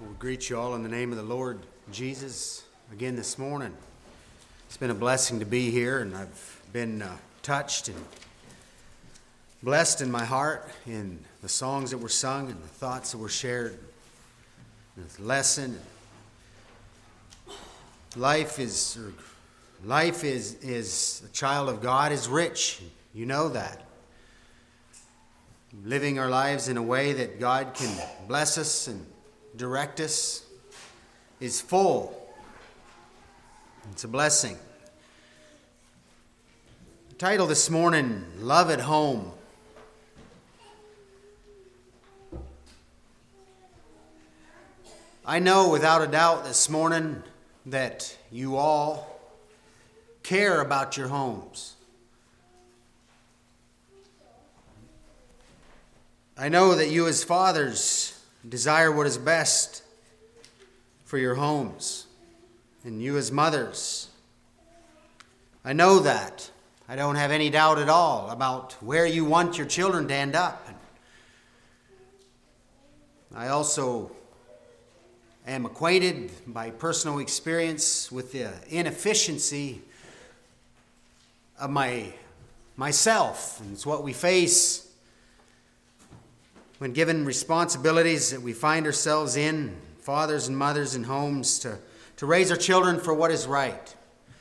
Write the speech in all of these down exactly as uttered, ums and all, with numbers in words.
We greet you all in the name of the Lord Jesus again this morning. It's been a blessing to be here, and I've been uh, touched and blessed in my heart in the songs that were sung and the thoughts that were shared, and the lesson. Life is, or life is, is a child of God is rich. You know that. Living our lives in a way that God can bless us and direct us is full. It's a blessing. The title this morning, Love at Home. I know without a doubt this morning that you all care about your homes. I know that you as fathers desire what is best for your homes, and you as mothers. I know that. I don't have any doubt at all about where you want your children to end up. I also am acquainted by personal experience with the inefficiency of my myself, and it's what we face when given responsibilities that we find ourselves in, fathers and mothers in homes, to, to raise our children for what is right.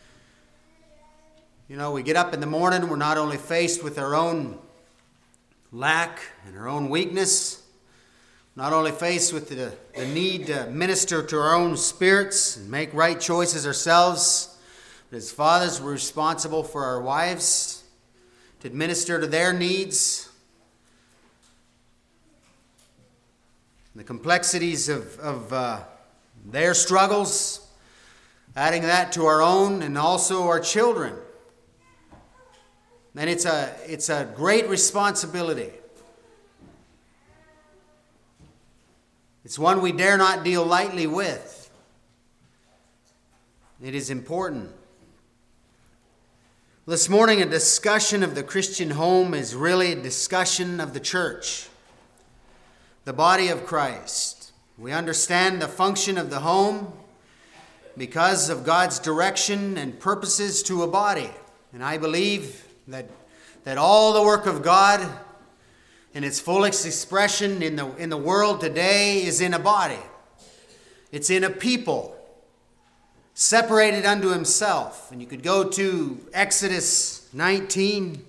You know, we get up in the morning, we're not only faced with our own lack and our own weakness, not only faced with the, the need to minister to our own spirits and make right choices ourselves, but as fathers, we're responsible for our wives to administer to their needs, the complexities of, of uh, their struggles, adding that to our own and also our children. And it's a, it's a great responsibility. It's one we dare not deal lightly with. It is important. This morning, a discussion of the Christian home is really a discussion of the church, the body of Christ. We understand the function of the home because of God's direction and purposes to a body. And I believe that, that all the work of God in its fullest expression in the, in the world today is in a body. It's in a people separated unto himself. And you could go to Exodus nineteen.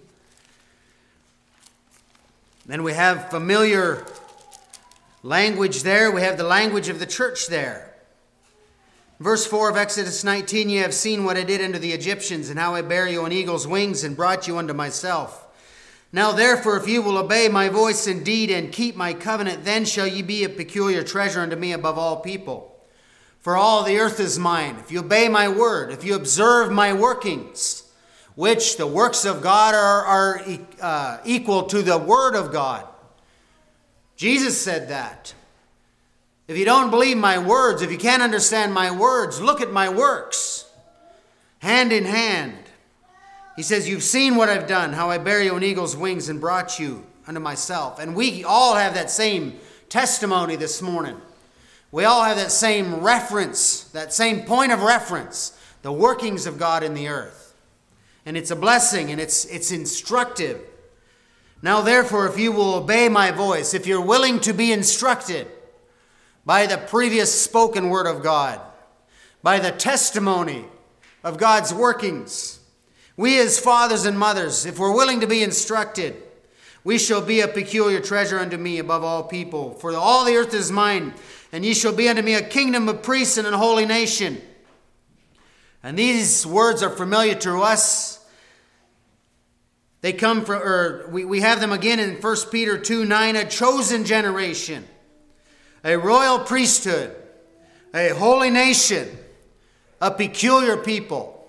Then we have familiar language there. We have the language of the church there. Verse four of Exodus nineteen, "Ye have seen what I did unto the Egyptians, and how I bare you on eagle's wings, and brought you unto myself. Now therefore, if you will obey my voice indeed, and keep my covenant, then shall ye be a peculiar treasure unto me above all people. For all the earth is mine. If you obey my word, if you observe my workings," which the works of God are, are uh, equal to the word of God. Jesus said that. If you don't believe my words, if you can't understand my words, look at my works. Hand in hand. He says, "You've seen what I've done, how I bear you on eagle's wings and brought you unto myself." And we all have that same testimony this morning. We all have that same reference, that same point of reference, the workings of God in the earth. And it's a blessing, and it's, it's instructive. "Now therefore, if you will obey my voice," if you're willing to be instructed by the previous spoken word of God, by the testimony of God's workings, we as fathers and mothers, if we're willing to be instructed, "we shall be a peculiar treasure unto me above all people. For all the earth is mine, and ye shall be unto me a kingdom of priests and a holy nation." And these words are familiar to us. They come from, or we, we have them again in First Peter two nine, "a chosen generation, a royal priesthood, a holy nation, a peculiar people."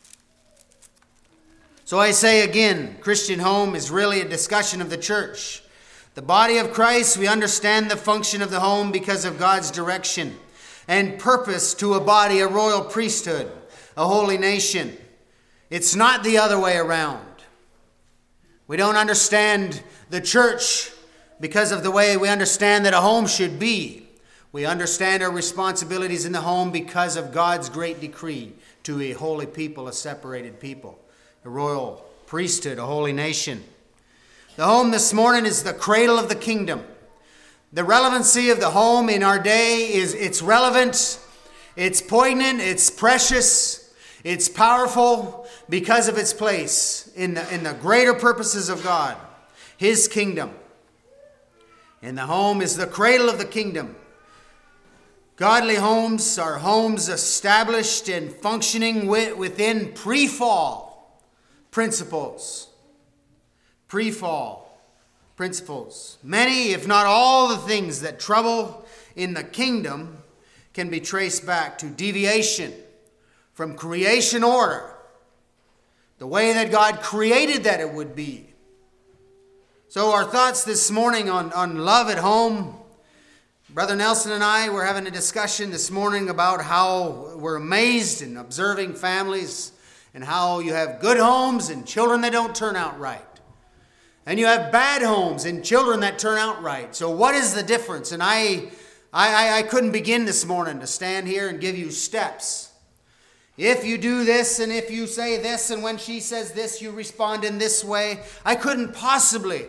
So I say again, Christian home is really a discussion of the church. The body of Christ, we understand the function of the home because of God's direction and purpose to a body, a royal priesthood, a holy nation. It's not the other way around. We don't understand the church because of the way we understand that a home should be. We understand our responsibilities in the home because of God's great decree to a holy people, a separated people, a royal priesthood, a holy nation. The home this morning is the cradle of the kingdom. The relevancy of the home in our day is it's relevant, it's poignant, it's precious, it's powerful because of its place in the, in the greater purposes of God, His kingdom. And the home is the cradle of the kingdom. Godly homes are homes established and functioning within pre-fall principles. Pre-fall principles. Many, if not all, the things that trouble in the kingdom can be traced back to deviation from creation order, the way that God created that it would be. So our thoughts this morning on, on love at home. Brother Nelson and I were having a discussion this morning about how we're amazed in observing families and how you have good homes and children that don't turn out right. And you have bad homes and children that turn out right. So what is the difference? And I, I, I couldn't begin this morning to stand here and give you steps. If you do this and if you say this and when she says this, you respond in this way. I couldn't possibly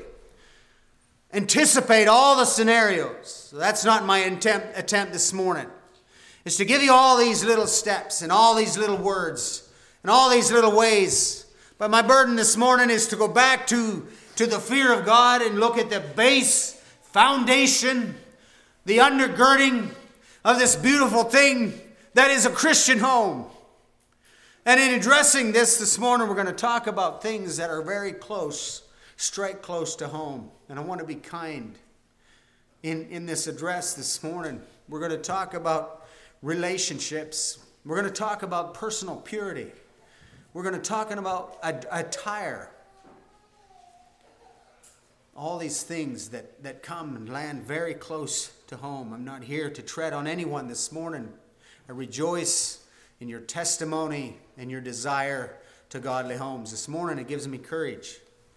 anticipate all the scenarios. So that's not my attempt, attempt this morning. It's to give you all these little steps and all these little words and all these little ways. But my burden this morning is to go back to, to the fear of God and look at the base foundation, the undergirding of this beautiful thing that is a Christian home. And in addressing this this morning, we're going to talk about things that are very close, straight close to home. And I want to be kind in, in this address this morning. We're going to talk about relationships. We're going to talk about personal purity. We're going to talk about attire. All these things that, that come and land very close to home. I'm not here to tread on anyone this morning. I rejoice in your testimony and your desire to godly homes. This morning it gives me courage.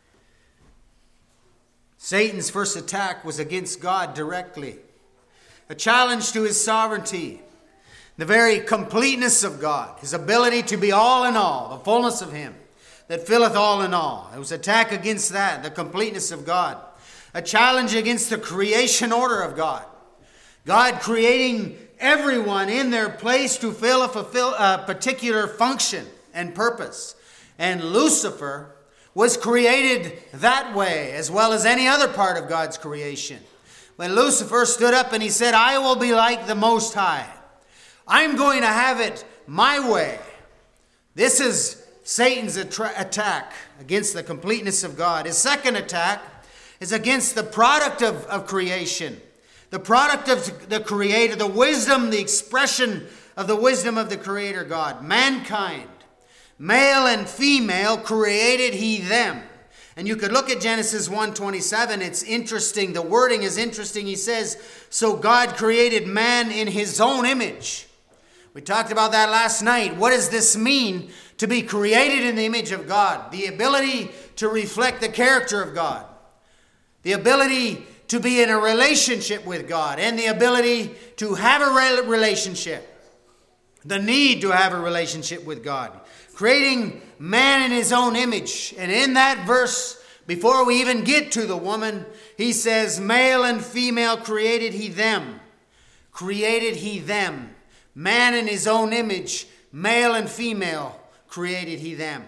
Satan's first attack was against God directly. A challenge to His sovereignty, the very completeness of God, His ability to be all in all, the fullness of Him that filleth all in all. It was an attack against that, the completeness of God. A challenge against the creation order of God. God creating everyone in their place to fill a, fulfill a particular function and purpose. And Lucifer was created that way, as well as any other part of God's creation. When Lucifer stood up and he said, I will be like the Most High. I'm going to have it my way. This is Satan's attra- attack against the completeness of God. His second attack is against the product of, of creation. The product of the Creator, the wisdom, the expression of the wisdom of the Creator God. Mankind. Male and female created He them. And you could look at Genesis one twenty-seven. It's interesting. The wording is interesting. He says, so God created man in His own image. We talked about that last night. What does this mean to be created in the image of God? The ability to reflect the character of God. The ability to be in a relationship with God. And the ability to have a relationship. The need to have a relationship with God. Creating man in His own image. And in that verse, before we even get to the woman, He says, male and female created He them. Created He them. Man in His own image, male and female, created He them.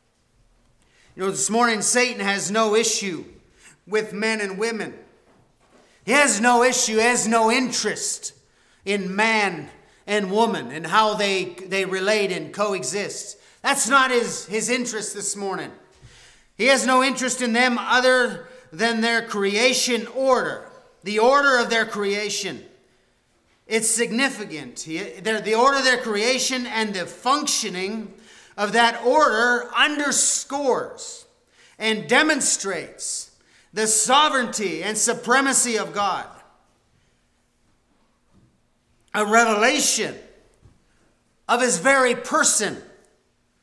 You know, this morning Satan has no issue with men and women. He has no issue, he has no interest in man and woman and how they, they relate and coexist. That's not his, his interest this morning. He has no interest in them other than their creation order, the order of their creation. It's significant. The order of their creation and the functioning of that order underscores and demonstrates the sovereignty and supremacy of God. A revelation of His very person.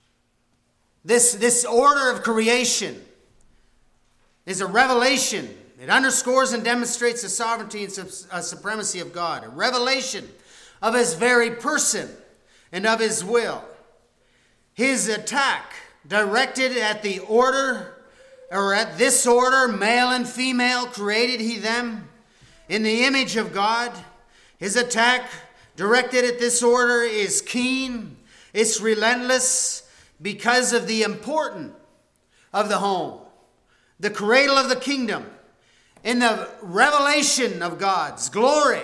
This, this order of creation is a revelation It underscores and demonstrates the sovereignty and supremacy of God, a revelation of his very person and of his will. His attack directed at the order, or at this order, male and female, created he them in the image of God. His attack directed at this order is keen, it's relentless, because of the importance of the home, the cradle of the kingdom, in the revelation of God's glory.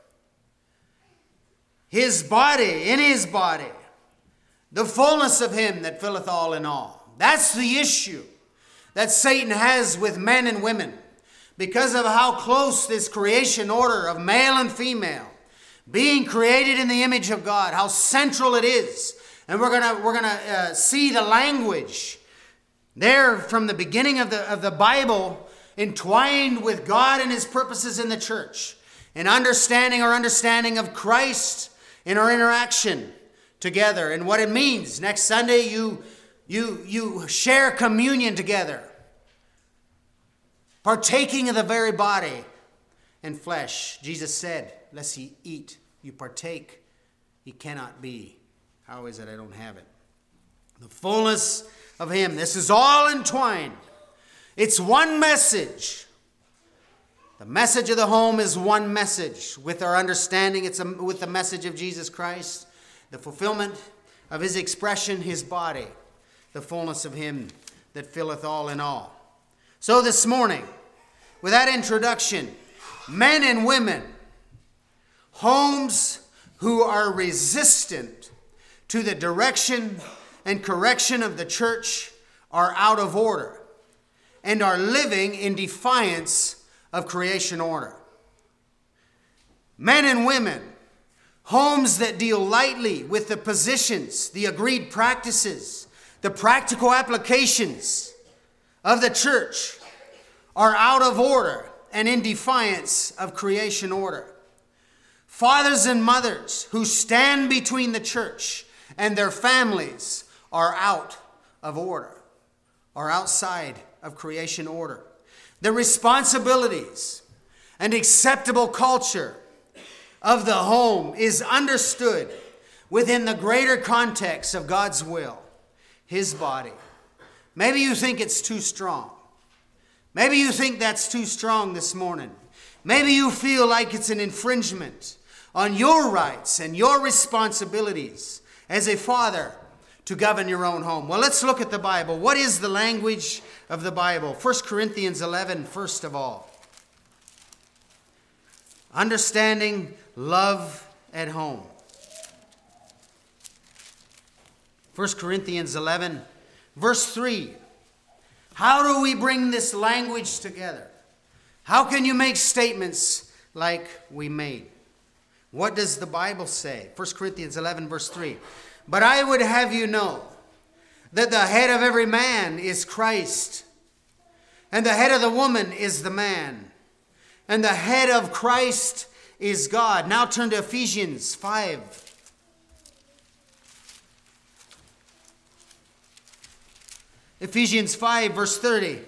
His body, in his body, the fullness of him that filleth all in all. That's the issue that Satan has with men and women, because of how close this creation order of male and female, being created in the image of God, how central it is. And we're gonna we're gonna uh, see the language there from the beginning of the of the Bible, entwined with God and his purposes in the church, and understanding our understanding of Christ in our interaction together and what it means. Next Sunday, you you you share communion together, partaking of the very body and flesh. Jesus said, "Lest ye eat, you partake, ye cannot be. How is it I don't have it?" The fullness of him. This is all entwined. It's one message. The message of the home is one message. With our understanding, it's a, with the message of Jesus Christ, the fulfillment of his expression, his body, the fullness of him that filleth all in all. So this morning, with that introduction, men and women, homes who are resistant to the direction and correction of the church are out of order and are living in defiance of creation order. Men and women, homes that deal lightly with the positions, the agreed practices, the practical applications of the church are out of order and in defiance of creation order. Fathers and mothers who stand between the church and their families are out of order, are outside of creation order. The responsibilities and acceptable culture of the home is understood within the greater context of God's will, his body. Maybe you think it's too strong. Maybe you think that's too strong this morning. Maybe you feel like it's an infringement on your rights and your responsibilities as a father to govern your own home. Well, let's look at the Bible. What is the language of the Bible? First Corinthians eleven, first of all. Understanding love at home. First Corinthians eleven, verse three. How do we bring this language together? How can you make statements like we made? What does the Bible say? First Corinthians eleven, verse three. But I would have you know that the head of every man is Christ, and the head of the woman is the man, and the head of Christ is God. Now turn to Ephesians five. Ephesians five, verse thirty.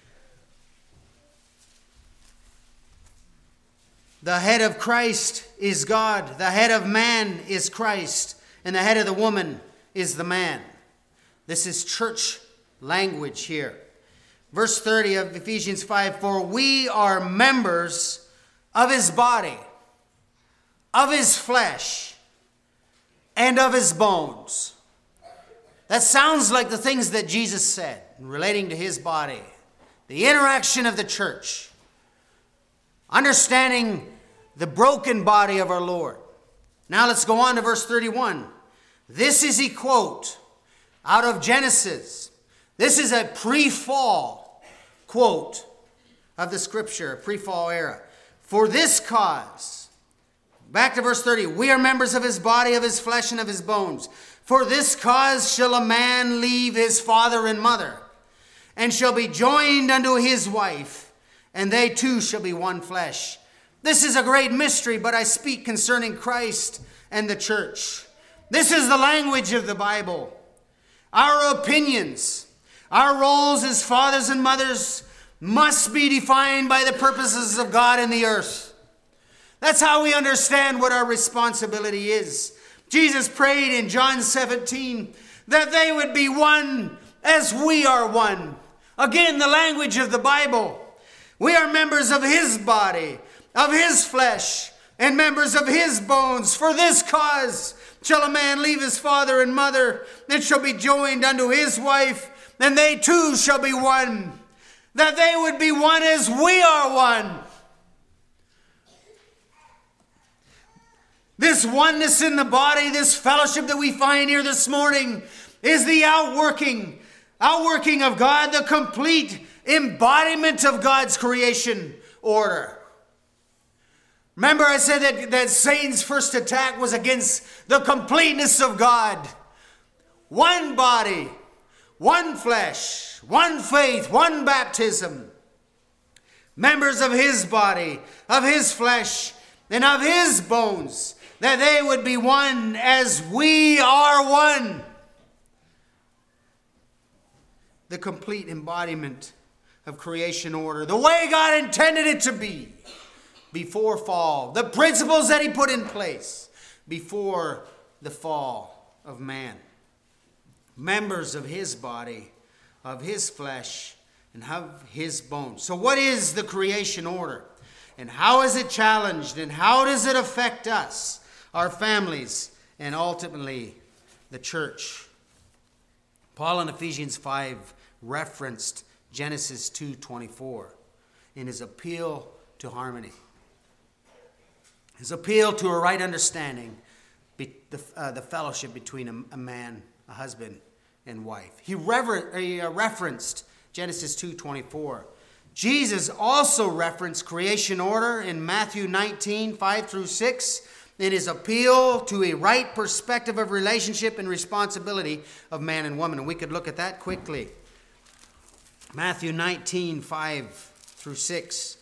The head of Christ is God. The head of man is Christ. And the head of the woman is the man. This is church language here. Verse thirty of Ephesians five, for we are members of his body, of his flesh, and of his bones. That sounds like the things that Jesus said relating to his body. The interaction of the church. Understanding the broken body of our Lord. Now let's go on to verse thirty-one. This is a quote out of Genesis. This is a pre-fall quote of the scripture, pre-fall era. For this cause, back to verse thirty, we are members of his body, of his flesh, and of his bones. For this cause shall a man leave his father and mother, and shall be joined unto his wife, and they two shall be one flesh. This is a great mystery, but I speak concerning Christ and the church. This is the language of the Bible. Our opinions, our roles as fathers and mothers must be defined by the purposes of God in the earth. That's how we understand what our responsibility is. Jesus prayed in John seventeen that they would be one as we are one. Again, the language of the Bible. We are members of his body, of his flesh, and members of his bones. For this cause shall a man leave his father and mother, and shall be joined unto his wife, and they two shall be one. That they would be one as we are one. This oneness in the body, this fellowship that we find here this morning, is the outworking, outworking of God, the complete embodiment of God's creation order. Remember I said that, that Satan's first attack was against the completeness of God. One body, one flesh, one faith, one baptism. Members of his body, of his flesh, and of his bones, that they would be one as we are one. The complete embodiment of creation order, the way God intended it to be before fall, the principles that he put in place before the fall of man. Members of his body, of his flesh, and of his bones. So what is the creation order? And how is it challenged? And how does it affect us, our families, and ultimately the church? Paul in Ephesians five referenced Genesis two twenty-four in his appeal to harmony. His appeal to a right understanding, be, the, uh, the fellowship between a, a man, a husband, and wife. He, rever- he uh, referenced Genesis two twenty-four. Jesus also referenced creation order in Matthew nineteen, five through six, in his appeal to a right perspective of relationship and responsibility of man and woman. And we could look at that quickly. Matthew nineteen, five through six.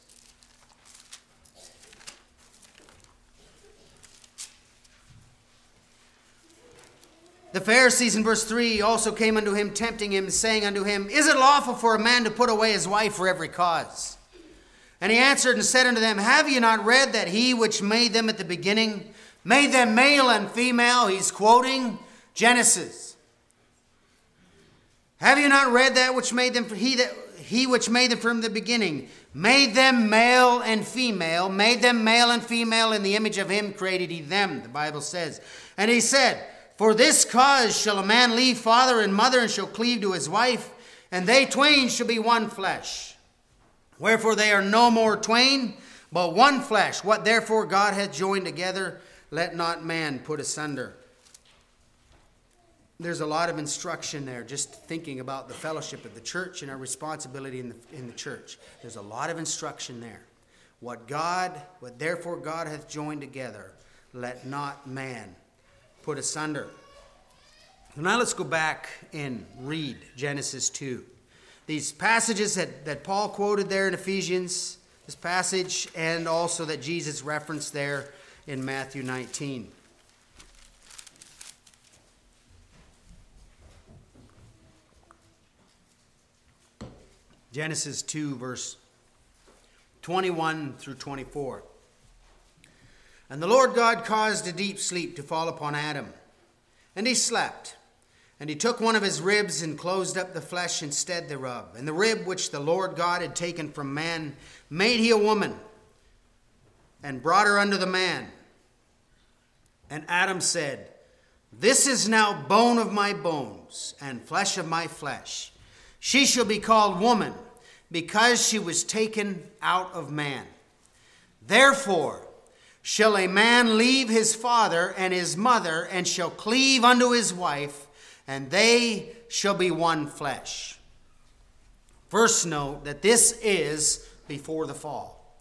The Pharisees in verse three also came unto him, tempting him, saying unto him, Is it lawful for a man to put away his wife for every cause? And he answered and said unto them, Have ye not read that he which made them at the beginning made them male and female? He's quoting Genesis. Have you not read that which made them, he that he which made them from the beginning made them male and female, made them male and female, in the image of him created he them, the Bible says. And he said, For this cause shall a man leave father and mother, and shall cleave to his wife, and they twain shall be one flesh. Wherefore they are no more twain, but one flesh. What therefore God hath joined together, let not man put asunder. There's a lot of instruction there, just thinking about the fellowship of the church and our responsibility in the, in the church. There's a lot of instruction there. What God, what therefore God hath joined together, let not man put asunder. Now let's go back and read Genesis two. These passages that, that Paul quoted there in Ephesians, this passage, and also that Jesus referenced there in Matthew nineteen. Genesis two, verse twenty-one through twenty-four. And the Lord God caused a deep sleep to fall upon Adam, and he slept. And he took one of his ribs and closed up the flesh instead thereof. And the rib which the Lord God had taken from man made he a woman, and brought her unto the man. And Adam said, This is now bone of my bones, and flesh of my flesh. She shall be called woman, because she was taken out of man. Therefore shall a man leave his father and his mother, and shall cleave unto his wife, and they shall be one flesh. First note that this is before the fall.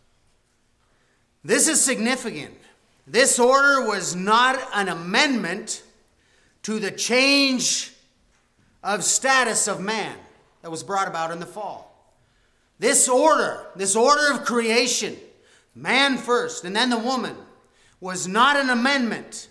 This is significant. This order was not an amendment to the change of status of man that was brought about in the fall. This order, this order of creation, man first and then the woman, was not an amendment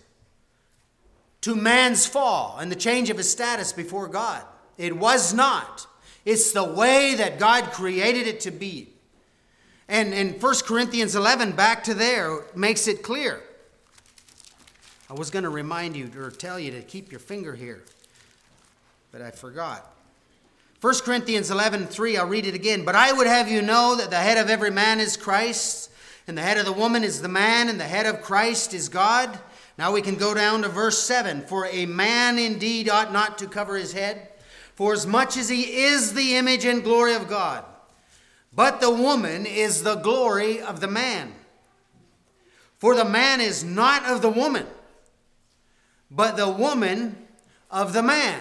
to man's fall and the change of his status before God. It was not. It's the way that God created it to be. And in First Corinthians eleven, back to there, makes it clear. I was going to remind you or tell you to keep your finger here, but I forgot. First Corinthians eleven three, I'll read it again. But I would have you know that the head of every man is Christ, and the head of the woman is the man, and the head of Christ is God. Now we can go down to verse seven. For a man indeed ought not to cover his head, for as much as he is the image and glory of God. But the woman is the glory of the man. For the man is not of the woman, but the woman of the man.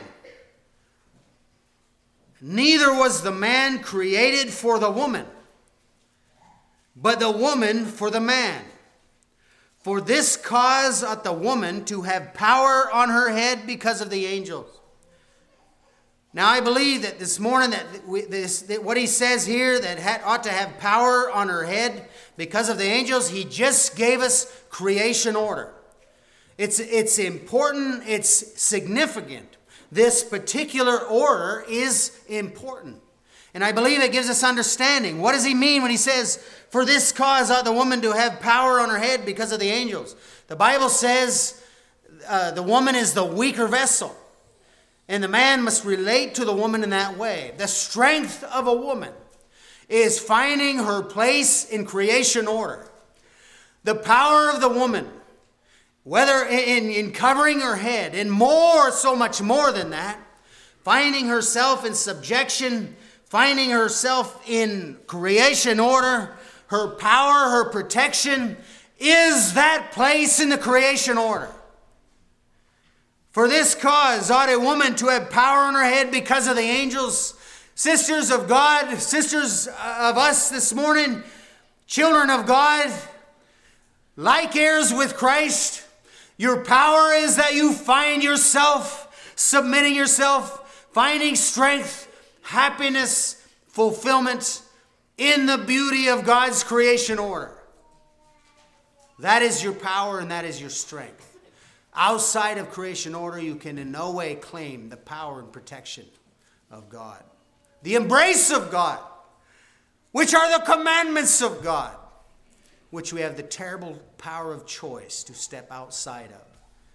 Neither was the man created for the woman, but the woman for the man. For this cause ought the woman to have power on her head because of the angels. Now I believe that this morning that, we, this, that what he says here, that had, ought to have power on her head because of the angels, he just gave us creation order. It's, it's important, it's significant. This particular order is important. And I believe it gives us understanding. What does he mean when he says, for this cause ought the woman to have power on her head because of the angels? The Bible says uh, the woman is the weaker vessel. And the man must relate to the woman in that way. The strength of a woman is finding her place in creation order. The power of the woman, whether in, in covering her head, and more, so much more than that, finding herself in subjection, finding herself in creation order, her power, her protection, is that place in the creation order. For this cause ought a woman to have power on her head because of the angels. Sisters of God, sisters of us this morning, children of God, like heirs with Christ, your power is that you find yourself submitting yourself, finding strength, happiness, fulfillment in the beauty of God's creation order. That is your power and that is your strength. Outside of creation order, you can in no way claim the power and protection of God. The embrace of God, which are the commandments of God, which we have the terrible power of choice to step outside of.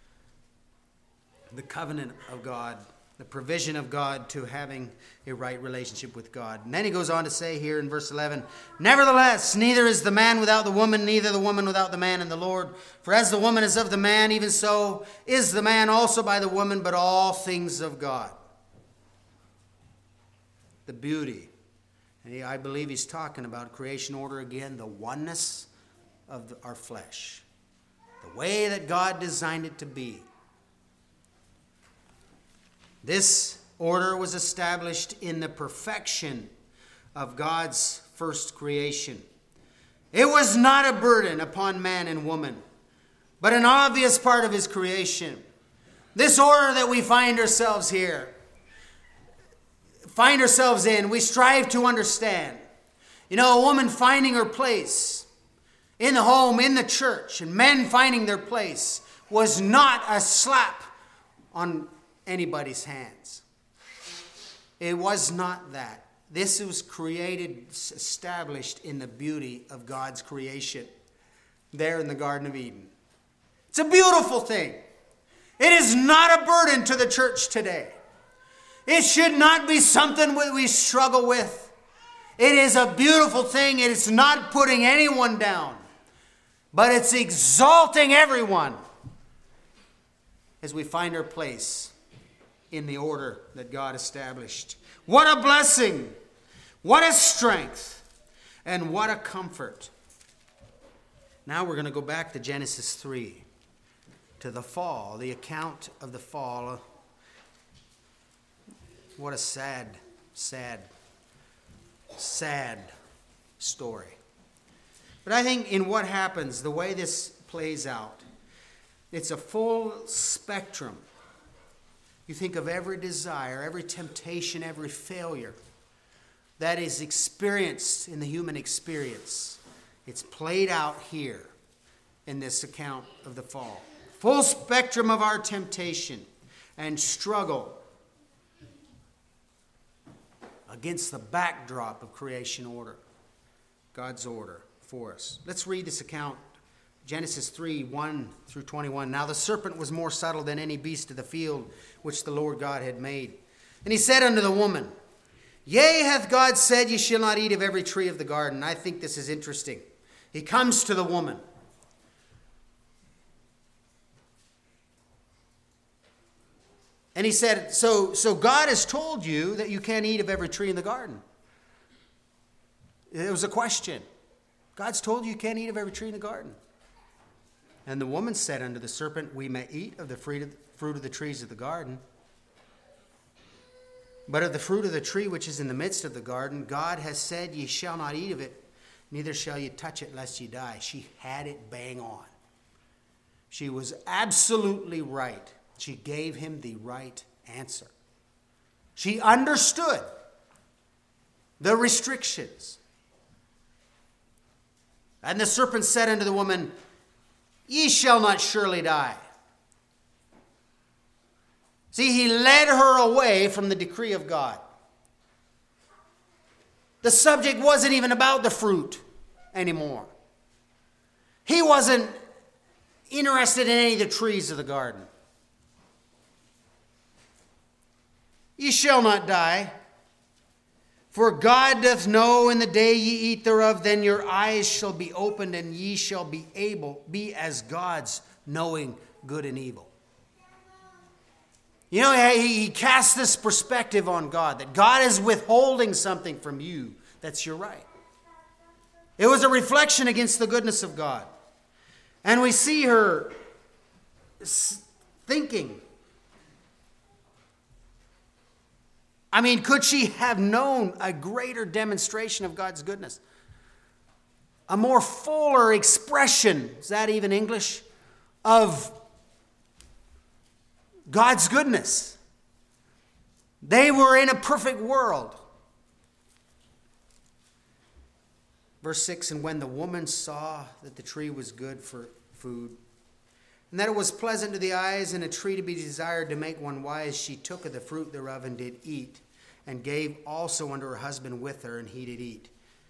The covenant of God, the provision of God to having a right relationship with God. And then he goes on to say here in verse eleven, nevertheless, neither is the man without the woman, neither the woman without the man in the Lord. For as the woman is of the man, even so is the man also by the woman, but all things of God. The beauty. And he, I believe he's talking about creation order again, the oneness of the, our flesh. The way that God designed it to be. This order was established in the perfection of God's first creation. It was not a burden upon man and woman, but an obvious part of his creation. This order that we find ourselves here, find ourselves in, we strive to understand. You know, a woman finding her place in the home, in the church, and men finding their place was not a slap on anybody's hands. It was not that. This was created, established in the beauty of God's creation there in the Garden of Eden. It's a beautiful thing. It is not a burden to the church today. It should not be something that we struggle with. It is a beautiful thing. It is not putting anyone down, but it's exalting everyone as we find our place in the order that God established. What a blessing, what a strength, and what a comfort. Now we're going to go back to Genesis three, to the fall, the account of the fall. What a sad, sad, sad story. But I think in what happens, the way this plays out, it's a full spectrum. You think of every desire, every temptation, every failure that is experienced in the human experience. It's played out here in this account of the fall. Full spectrum of our temptation and struggle against the backdrop of creation order. God's order for us. Let's read this account. Genesis three, one through twenty-one. Now the serpent was more subtle than any beast of the field which the Lord God had made. And he said unto the woman, Yea, hath God said, Ye shall not eat of every tree of the garden. I think this is interesting. He comes to the woman. And he said, so, so God has told you that you can't eat of every tree in the garden. It was a question. God's told you you can't eat of every tree in the garden. And the woman said unto the serpent, We may eat of the fruit of the trees of the garden. But of the fruit of the tree which is in the midst of the garden, God has said, Ye shall not eat of it, neither shall ye touch it, lest ye die. She had it bang on. She was absolutely right. She gave him the right answer. She understood the restrictions. And the serpent said unto the woman, Ye shall not surely die. See, he led her away from the decree of God. The subject wasn't even about the fruit anymore. He wasn't interested in any of the trees of the garden. Ye shall not die. For God doth know in the day ye eat thereof, then your eyes shall be opened, and ye shall be able, be as gods, knowing good and evil. You know, he, he casts this perspective on God, that God is withholding something from you that's your right. It was a reflection against the goodness of God. And we see her thinking, I mean, could she have known a greater demonstration of God's goodness? A more fuller expression, is that even English, of God's goodness? They were in a perfect world. Verse six, and when the woman saw that the tree was good for food, and that it was pleasant to the eyes, and a tree to be desired to make one wise, she took of the fruit thereof and did eat, and gave also unto her husband with her, and he did eat.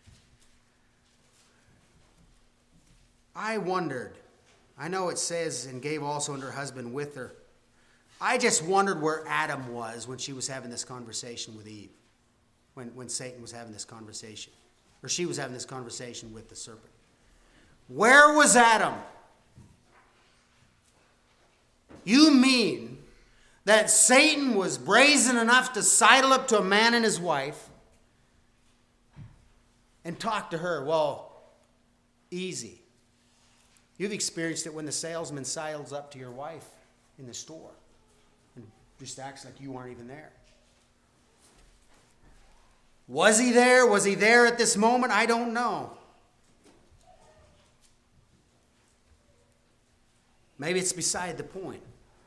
I wondered, I know it says, and gave also unto her husband with her. I just wondered where Adam was when she was having this conversation with Eve, when, when Satan was having this conversation, or she was having this conversation with the serpent. Where was Adam? You mean that Satan was brazen enough to sidle up to a man and his wife and talk to her? Well, easy. You've experienced it when the salesman sidles up to your wife in the store and just acts like you aren't even there. Was he there? Was he there at this moment? I don't know. Maybe it's beside the point.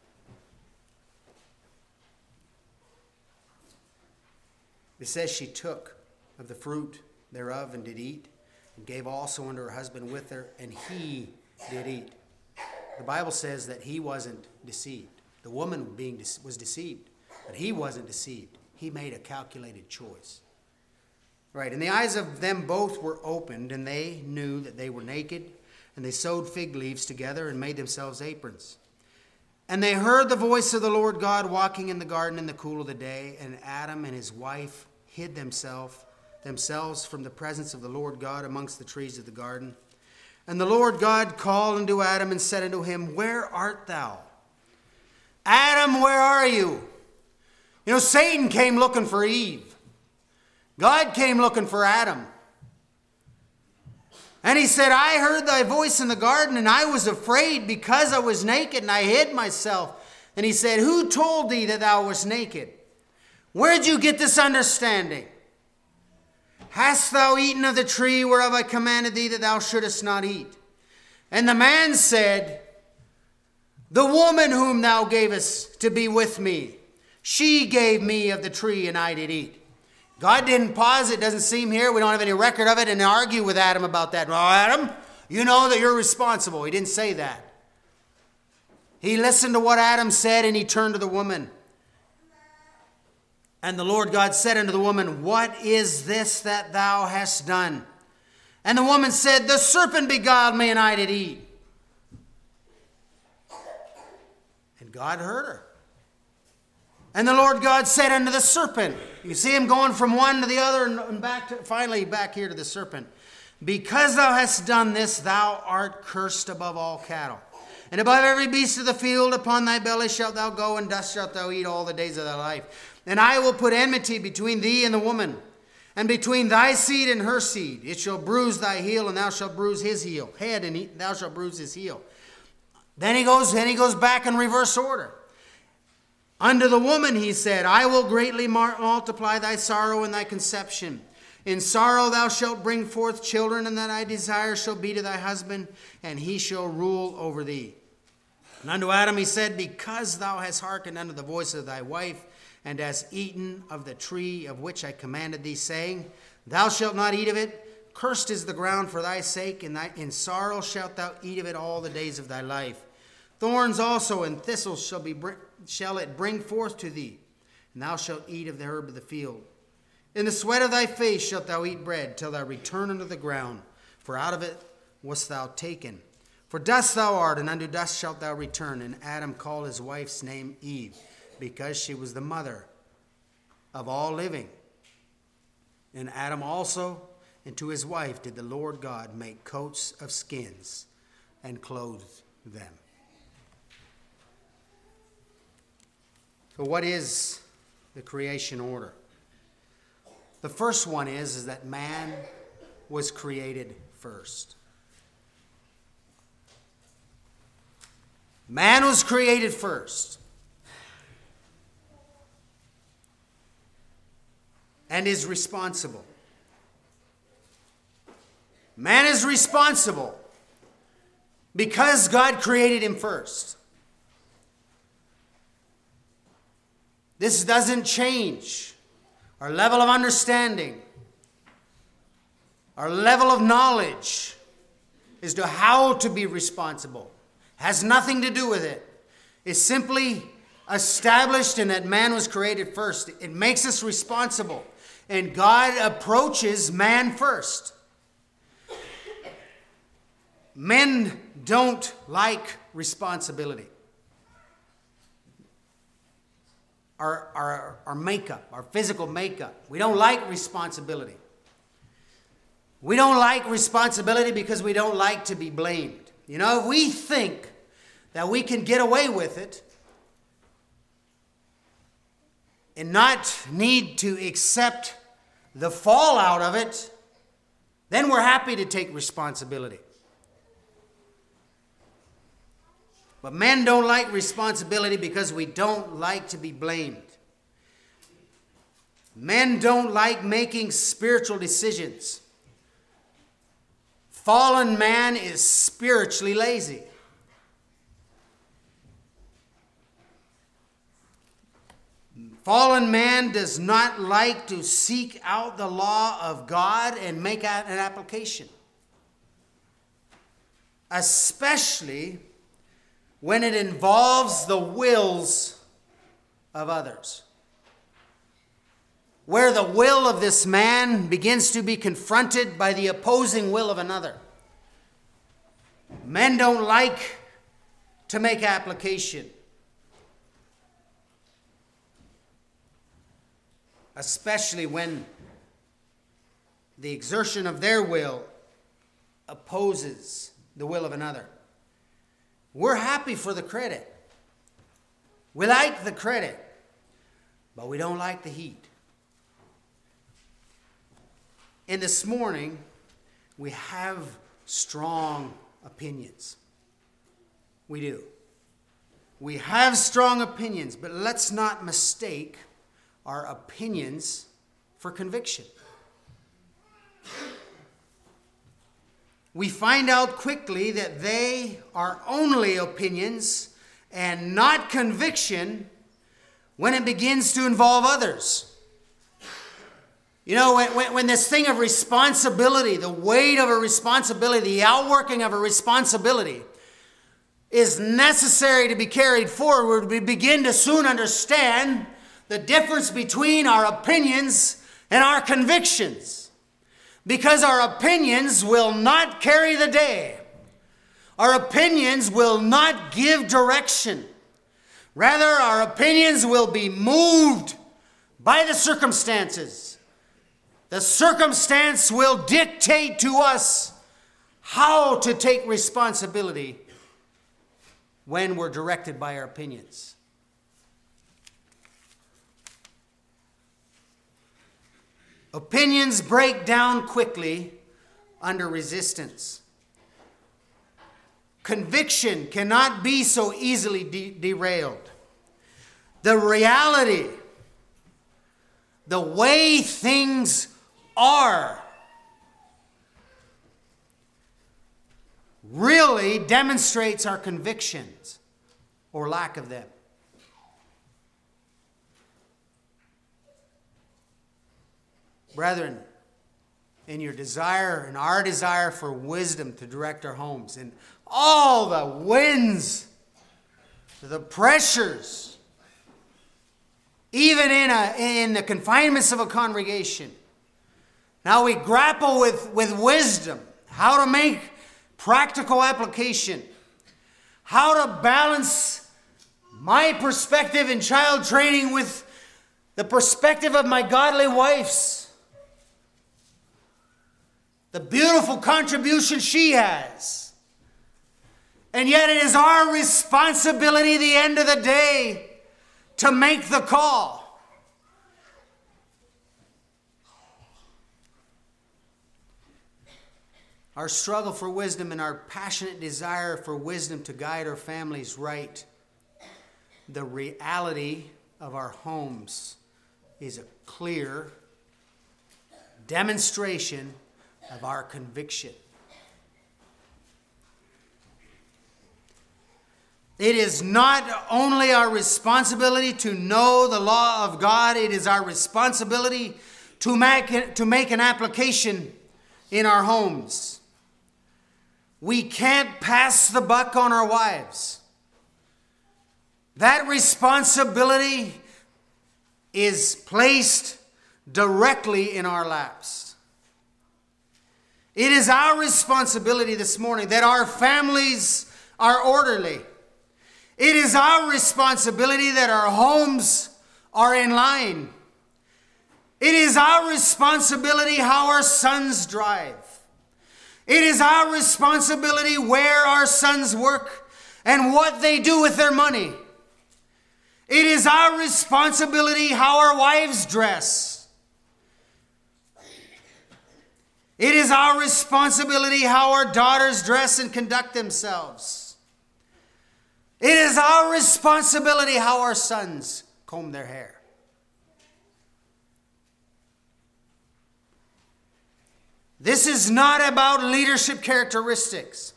It says she took of the fruit thereof and did eat, and gave also unto her husband with her, and he did eat. The Bible says that he wasn't deceived. The woman being was deceived, but he wasn't deceived. He made a calculated choice. Right, and the eyes of them both were opened, and they knew that they were naked, and they sewed fig leaves together and made themselves aprons. And they heard the voice of the Lord God walking in the garden in the cool of the day, and Adam and his wife hid themselves themselves from the presence of the Lord God amongst the trees of the garden. And the Lord God called unto Adam and said unto him, Where art thou? Adam, where are you? You know, Satan came looking for Eve. God came looking for Adam. And he said, I heard thy voice in the garden, and I was afraid because I was naked, and I hid myself. And he said, Who told thee that thou wast naked? Where'd you get this understanding? Hast thou eaten of the tree whereof I commanded thee that thou shouldest not eat? And the man said, The woman whom thou gavest to be with me, she gave me of the tree, and I did eat. God didn't pause. It doesn't seem here. We don't have any record of it, and argue with Adam about that. Well, Adam, you know that you're responsible. He didn't say that. He listened to what Adam said, and he turned to the woman. And the Lord God said unto the woman, What is this that thou hast done? And the woman said, The serpent beguiled me, and I did eat. And God heard her. And the Lord God said unto the serpent, you see him going from one to the other and back to, finally back here to the serpent. Because thou hast done this, thou art cursed above all cattle. And above every beast of the field, upon thy belly shalt thou go, and dust shalt thou eat all the days of thy life. And I will put enmity between thee and the woman, and between thy seed and her seed. It shall bruise thy heel, and thou shalt bruise his heel. Head, and he, thou shalt bruise his heel. Then he goes, then he goes back in reverse order. Unto the woman he said, I will greatly multiply thy sorrow and thy conception. In sorrow thou shalt bring forth children, and that thy desire shall be to thy husband, and he shall rule over thee. And unto Adam he said, Because thou hast hearkened unto the voice of thy wife, and hast eaten of the tree of which I commanded thee, saying, Thou shalt not eat of it. Cursed is the ground for thy sake, and thy, in sorrow shalt thou eat of it all the days of thy life. Thorns also and thistles shall, be, shall it bring forth to thee, and thou shalt eat of the herb of the field. In the sweat of thy face shalt thou eat bread, till thou return unto the ground, for out of it wast thou taken. For dust thou art, and unto dust shalt thou return. And Adam called his wife's name Eve, because she was the mother of all living. And Adam also, and to his wife did the Lord God make coats of skins, and clothe them. So what is the creation order? The first one is, is that man was created first. Man was created first. And is responsible. Man is responsible because God created him first. This doesn't change our level of understanding, our level of knowledge as to how to be responsible. Has nothing to do with it. It's simply established in that man was created first. It makes us responsible. And God approaches man first. Men don't like responsibility. Our, our, our makeup, our physical makeup. We don't like responsibility. We don't like responsibility because we don't like to be blamed. You know, if we think that we can get away with it and not need to accept the fallout of it, then we're happy to take responsibility. But men don't like responsibility because we don't like to be blamed. Men don't like making spiritual decisions. Fallen man is spiritually lazy. Fallen man does not like to seek out the law of God and make an application. Especially when it involves the wills of others. Where the will of this man begins to be confronted by the opposing will of another. Men don't like to make application. Especially when the exertion of their will opposes the will of another. We're happy for the credit. We like the credit, but we don't like the heat. And this morning, we have strong opinions. We do. We have strong opinions, but let's not mistake our opinions for conviction. We find out quickly that they are only opinions and not conviction when it begins to involve others. You know, when, when, when this thing of responsibility, the weight of a responsibility, the outworking of a responsibility is necessary to be carried forward, we begin to soon understand the difference between our opinions and our convictions. Because our opinions will not carry the day. Our opinions will not give direction. Rather, our opinions will be moved by the circumstances. The circumstance will dictate to us how to take responsibility when we're directed by our opinions. Opinions break down quickly under resistance. Conviction cannot be so easily de- derailed. The reality, the way things are, really demonstrates our convictions or lack of them. Brethren, in your desire and our desire for wisdom to direct our homes, and all the winds, the pressures, even in, a, in the confinements of a congregation, now we grapple with, with wisdom, how to make practical application, how to balance my perspective in child training with the perspective of my godly wife's. The beautiful contribution she has. And yet it is our responsibility at the end of the day to make the call. Our struggle for wisdom and our passionate desire for wisdom to guide our families right. The reality of our homes is a clear demonstration of our conviction. It is not only our responsibility to know the law of God, it is our responsibility to make, to make an application in our homes. We can't pass the buck on our wives. That responsibility is placed directly in our laps. It is our responsibility this morning that our families are orderly. It is our responsibility that our homes are in line. It is our responsibility how our sons drive. It is our responsibility where our sons work and what they do with their money. It is our responsibility how our wives dress. It is our responsibility how our daughters dress and conduct themselves. It is our responsibility how our sons comb their hair. This is not about leadership characteristics.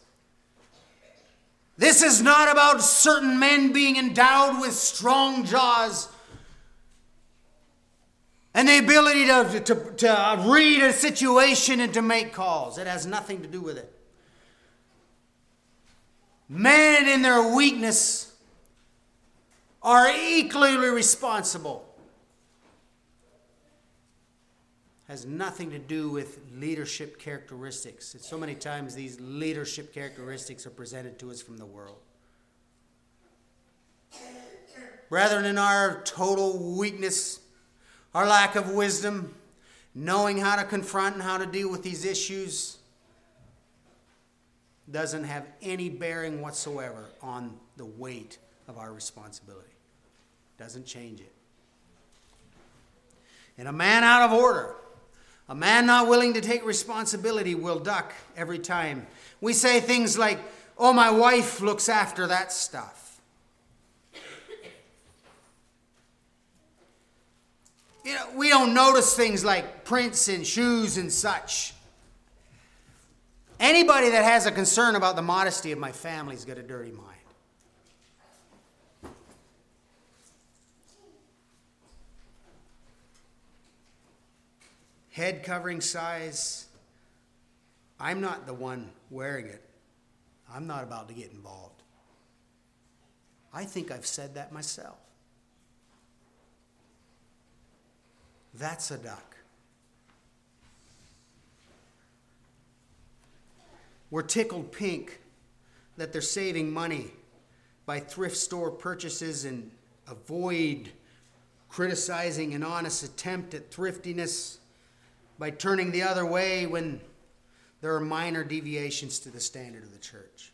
This is not about certain men being endowed with strong jaws and the ability to, to, to read a situation and to make calls. It has nothing to do with it. Men in their weakness are equally responsible. Has nothing to do with leadership characteristics. And so many times these leadership characteristics are presented to us from the world. Rather than our total weakness, our lack of wisdom, knowing how to confront and how to deal with these issues doesn't have any bearing whatsoever on the weight of our responsibility. Doesn't change it. And a man out of order, a man not willing to take responsibility will duck every time. We say things like, oh, my wife looks after that stuff. You know, we don't notice things like prints and shoes and such. Anybody that has a concern about the modesty of my family's got a dirty mind. Head covering size. I'm not the one wearing it. I'm not about to get involved. I think I've said that myself. That's a duck. We're tickled pink that they're saving money by thrift store purchases and avoid criticizing an honest attempt at thriftiness by turning the other way when there are minor deviations to the standard of the church.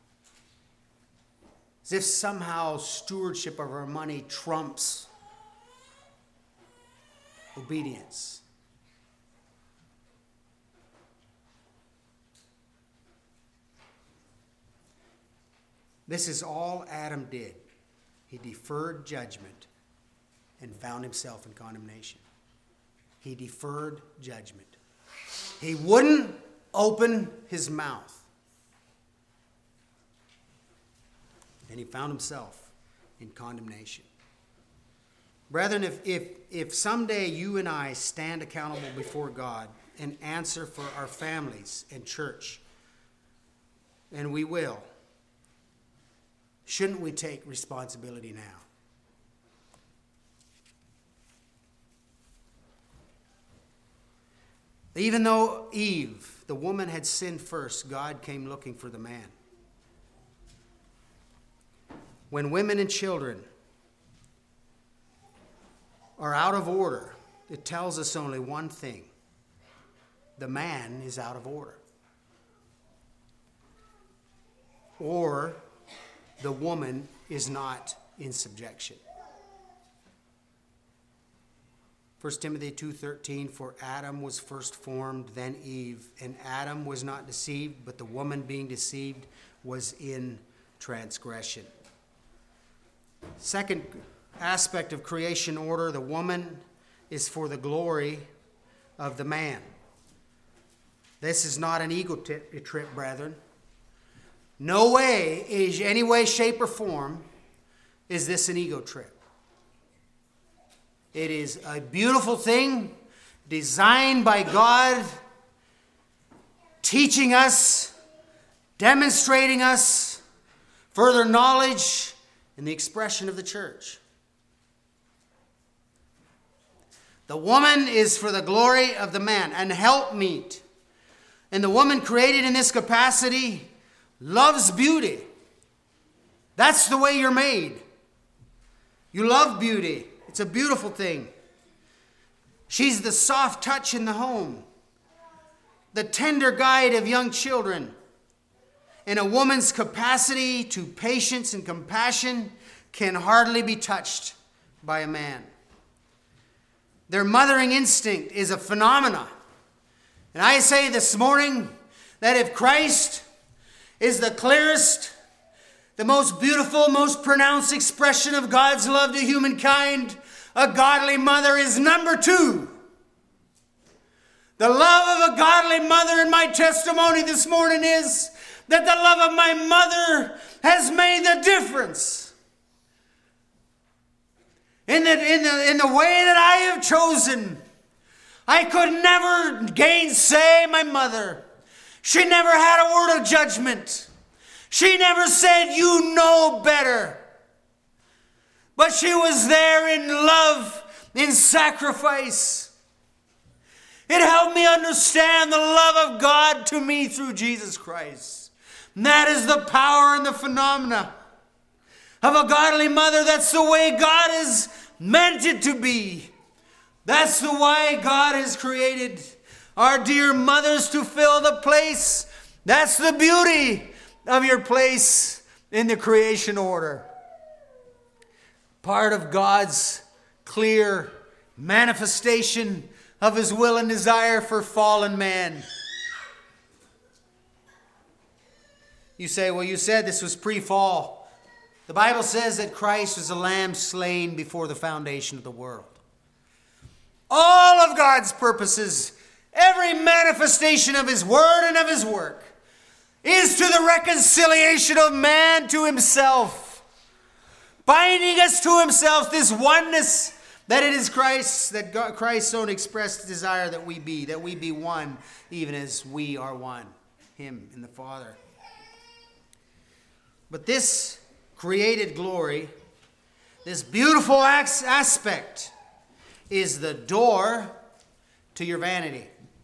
As if somehow stewardship of our money trumps obedience. This is all Adam did. He deferred judgment and found himself in condemnation. He deferred judgment. He wouldn't open his mouth. And he found himself in condemnation. Brethren, if, if, if someday you and I stand accountable before God and answer for our families and church, and we will, shouldn't we take responsibility now? Even though Eve, the woman, had sinned first, God came looking for the man. When women and children are out of order, it tells us only one thing. The man is out of order. Or the woman is not in subjection. First Timothy two thirteen, for Adam was first formed, then Eve. And Adam was not deceived, but the woman being deceived was in transgression. Second aspect of creation order, the woman is for the glory of the man. This is not an ego trip, trip, brethren. No way, is any way, shape, or form, is this an ego trip. It is a beautiful thing designed by God, teaching us, demonstrating us further knowledge in the expression of the church. The woman is for the glory of the man, an helpmeet. And the woman created in this capacity loves beauty. That's the way you're made. You love beauty. It's a beautiful thing. She's the soft touch in the home, the tender guide of young children. And a woman's capacity to patience and compassion can hardly be touched by a man. Their mothering instinct is a phenomena. And I say this morning that if Christ is the clearest, the most beautiful, most pronounced expression of God's love to humankind, a godly mother is number two. The love of a godly mother in my testimony this morning is that the love of my mother has made the difference. In the, in the, in the way that I have chosen, I could never gainsay my mother. She never had a word of judgment. She never said, you know better. But she was there in love, in sacrifice. It helped me understand the love of God to me through Jesus Christ. And that is the power and the phenomena of a godly mother. That's the way God has meant it to be. That's the way God has created our dear mothers to fill the place. That's the beauty of your place in the creation order. Part of God's clear manifestation of his will and desire for fallen man. You say, well, you said this was pre-fall. The Bible says that Christ was a lamb slain before the foundation of the world. All of God's purposes, every manifestation of his word and of his work, is to the reconciliation of man to himself, binding us to himself, this oneness that it is Christ, that God, Christ's own expressed desire that we be, that we be one, even as we are one, him and the Father. But this created glory, this beautiful aspect, is the door to your vanity.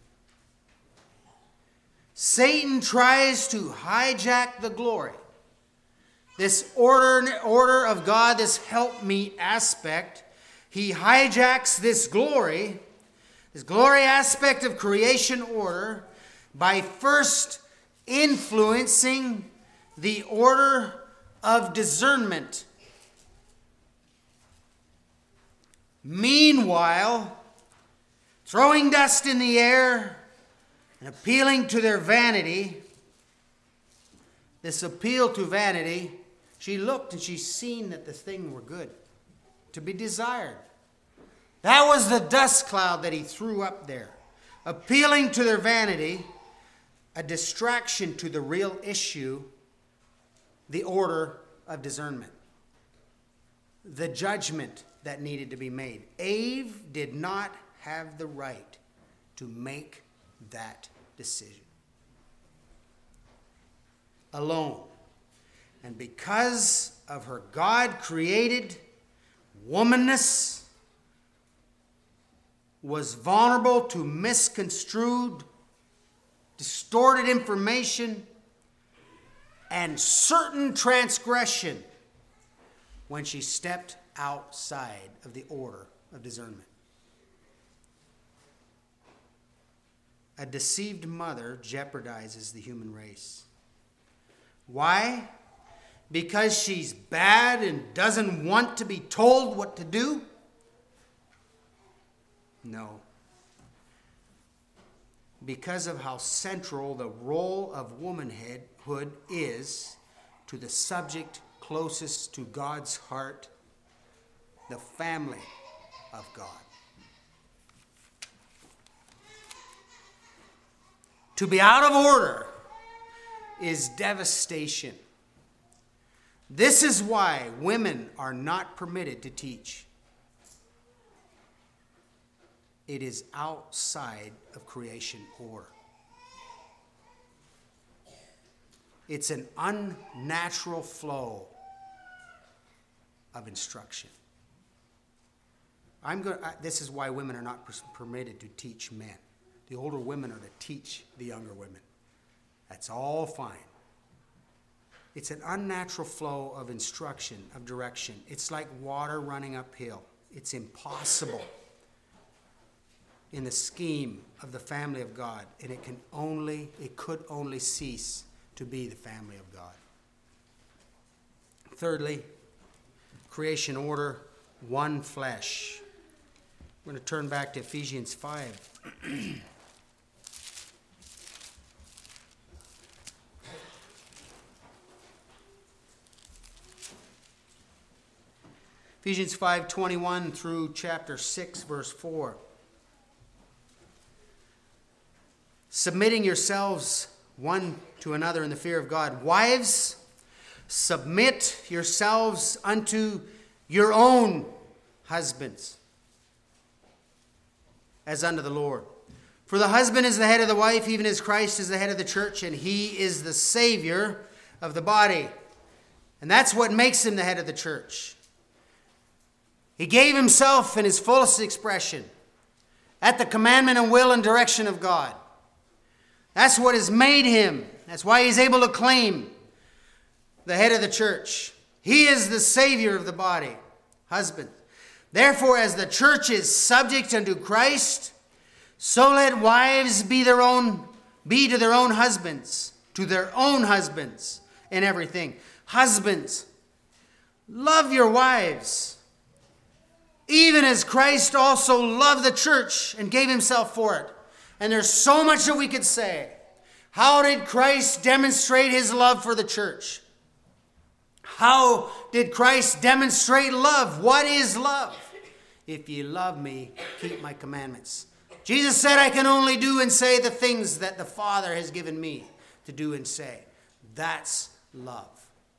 Satan tries to hijack the glory. This order, order of God, this help me aspect, he hijacks this glory, this glory aspect of creation order, by first influencing the order of discernment. Meanwhile, throwing dust in the air and appealing to their vanity, this appeal to vanity, she looked and she seen that the thing were good, to be desired. That was the dust cloud that he threw up there, appealing to their vanity, a distraction to the real issue, the order of discernment, the judgment that needed to be made. Eve did not have the right to make that decision alone. And because of her God-created womanness, was vulnerable to misconstrued, distorted information, and certain transgression when she stepped outside of the order of discernment. A deceived mother jeopardizes the human race. Why? Because she's bad and doesn't want to be told what to do? No. Because of how central the role of womanhood is to the subject closest to God's heart, the family of God. To be out of order is devastation. This is why women are not permitted to teach. It is outside of creation order. It's an unnatural flow of instruction. I'm going. This is why women are not permitted to teach men. The older women are to teach the younger women. That's all fine. It's an unnatural flow of instruction, of direction. It's like water running uphill. It's impossible in the scheme of the family of God, and it can only, it could only cease to be the family of God. Thirdly, creation order, one flesh. We're going to turn back to Ephesians five. Ephesians five twenty-one through chapter six, verse four. Submitting yourselves one to another in the fear of God. Wives, submit yourselves unto your own husbands, as unto the Lord. For the husband is the head of the wife, even as Christ is the head of the church, and he is the Savior of the body. And that's what makes him the head of the church. He gave himself in his fullest expression at the commandment and will and direction of God. That's what has made him. That's why he's able to claim the head of the church. He is the Savior of the body, husband. Therefore, as the church is subject unto Christ, so let wives be their own, be to their own husbands, to their own husbands in everything. Husbands, love your wives, even as Christ also loved the church and gave himself for it. And there's so much that we could say. How did Christ demonstrate his love for the church? How did Christ demonstrate love? What is love? If ye love me, keep my commandments. Jesus said, I can only do and say the things that the Father has given me to do and say. That's love.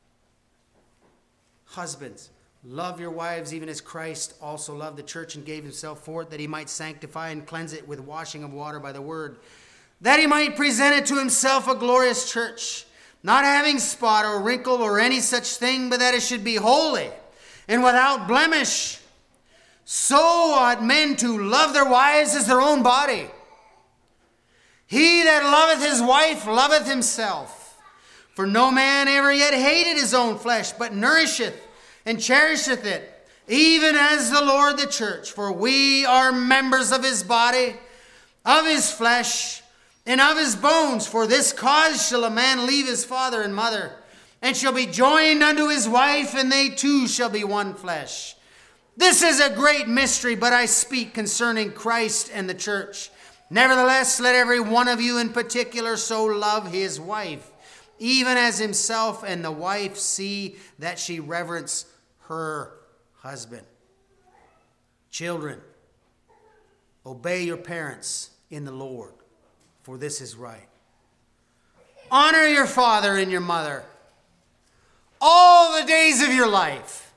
Husbands, love your wives even as Christ also loved the church and gave himself for it, that he might sanctify and cleanse it with washing of water by the word, that he might present it to himself a glorious church, not having spot or wrinkle or any such thing, but that it should be holy and without blemish. so ought men to love their wives as their own body. He that loveth his wife loveth himself. For no man ever yet hated his own flesh, but nourisheth and cherisheth it, even as the Lord the church. For we are members of his body, of his flesh, and of his bones. For this cause shall a man leave his father and mother, and shall be joined unto his wife, and they two shall be one flesh. This is a great mystery, but I speak concerning Christ and the church. Nevertheless, let every one of you in particular so love his wife, even as himself, and the wife see that she reverence her husband. Children, obey your parents in the Lord, for this is right. Honor your father and your mother all the days of your life,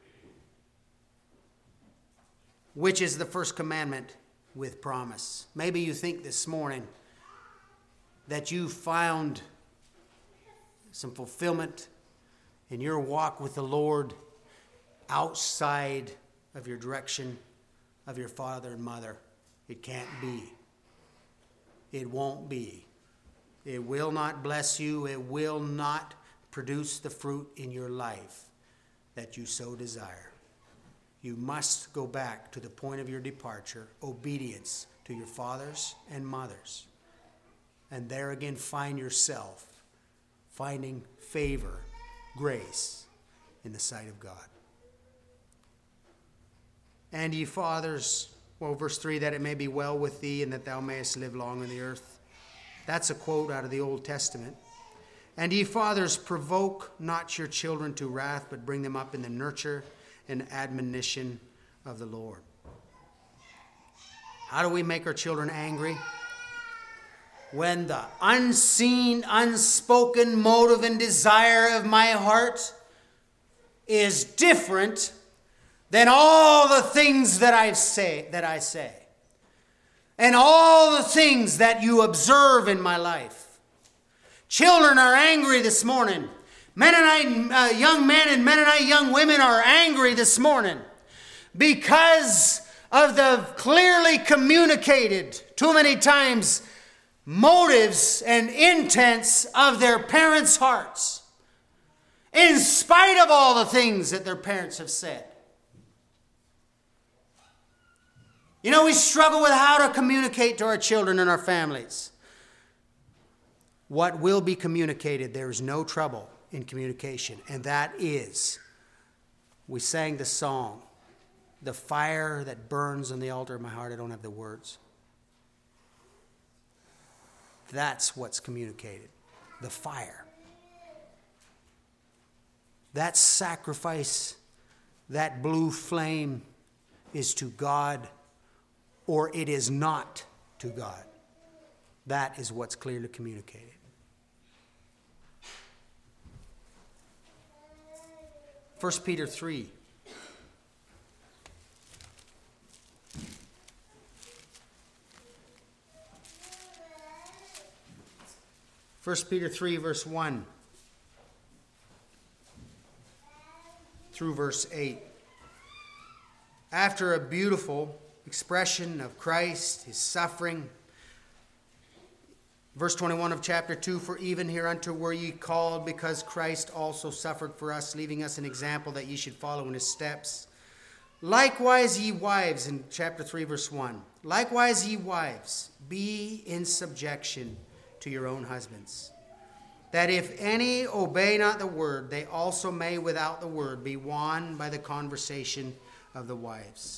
which is the first commandment with promise. Maybe you think this morning that you found some fulfillment in your walk with the Lord outside of your direction of your father and mother. It can't be. It won't be. It will not bless you. It will not produce the fruit in your life that you so desire. You must go back to the point of your departure, obedience to your fathers and mothers. And there again find yourself finding favor, grace in the sight of God. And ye fathers, well, verse three, that it may be well with thee and that thou mayest live long on the earth. That's a quote out of the Old Testament. And ye fathers, provoke not your children to wrath, but bring them up in the nurture and admonition of the Lord. How do we make our children angry? When the unseen, unspoken motive and desire of my heart is different than all the things that I say, that I say, and all the things that you observe in my life. Children are angry this morning. Mennonite uh, young men and Mennonite young women are angry this morning because of the clearly communicated, too many times, motives and intents of their parents' hearts, in spite of all the things that their parents have said. You know, we struggle with how to communicate to our children and our families. What will be communicated, there is no trouble in communication, and that is, we sang the song, the fire that burns on the altar of my heart. I don't have the words. That's what's communicated, the fire. That sacrifice, that blue flame is to God, or it is not to God. That is what's clearly communicated. First Peter three. First Peter three, verse one through verse eight. After a beautiful expression of Christ, his suffering, verse twenty-one of chapter two, for even hereunto were ye called, because Christ also suffered for us, leaving us an example that ye should follow in his steps. Likewise ye wives, in chapter three, verse one, likewise ye wives, be in subjection to your own husbands, that if any obey not the word, they also may without the word be won by the conversation of the wives,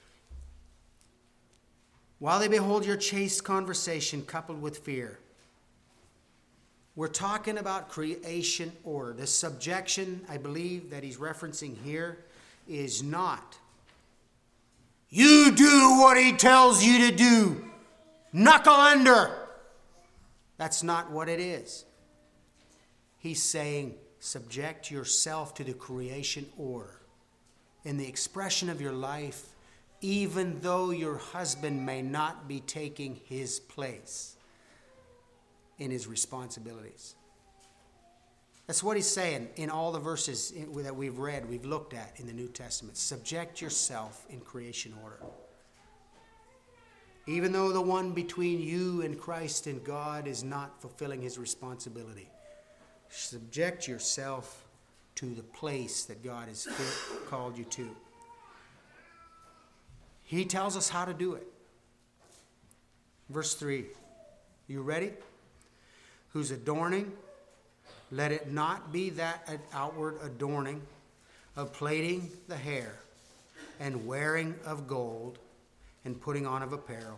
while they behold your chaste conversation coupled with fear. We're talking about creation order. The subjection, I believe, that he's referencing here is not, you do what he tells you to do, knuckle under. That's not what it is. He's saying, subject yourself to the creation order in the expression of your life, even though your husband may not be taking his place in his responsibilities. That's what he's saying in all the verses that we've read, we've looked at in the New Testament. Subject yourself in creation order. Even though the one between you and Christ and God is not fulfilling his responsibility, subject yourself to the place that God has called you to. He tells us how to do it. Verse three. You ready? Whose adorning, let it not be that outward adorning of plaiting the hair and wearing of gold and putting on of apparel.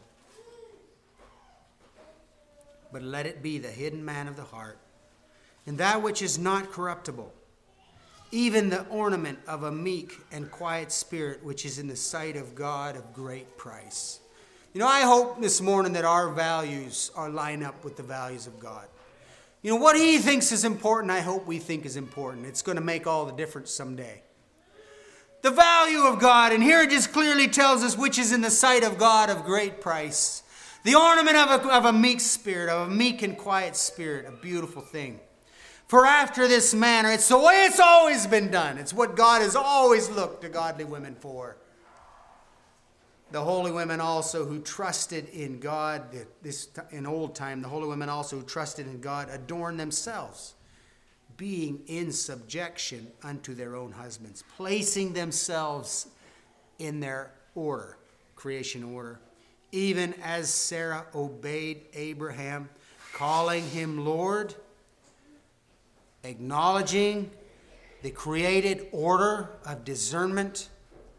But let it be the hidden man of the heart, and that which is not corruptible, even the ornament of a meek and quiet spirit, which is in the sight of God of great price. You know, I hope this morning that our values are line up with the values of God. You know, what he thinks is important, I hope we think is important. It's going to make all the difference someday. The value of God, and here it just clearly tells us which is in the sight of God of great price. The ornament of a, of a meek spirit, of a meek and quiet spirit, a beautiful thing. For after this manner, it's the way it's always been done. It's what God has always looked to godly women for. The holy women also who trusted in God, this in old time, the holy women also who trusted in God adorned themselves, being in subjection unto their own husbands, placing themselves in their order, creation order, even as Sarah obeyed Abraham, calling him Lord, acknowledging the created order of discernment,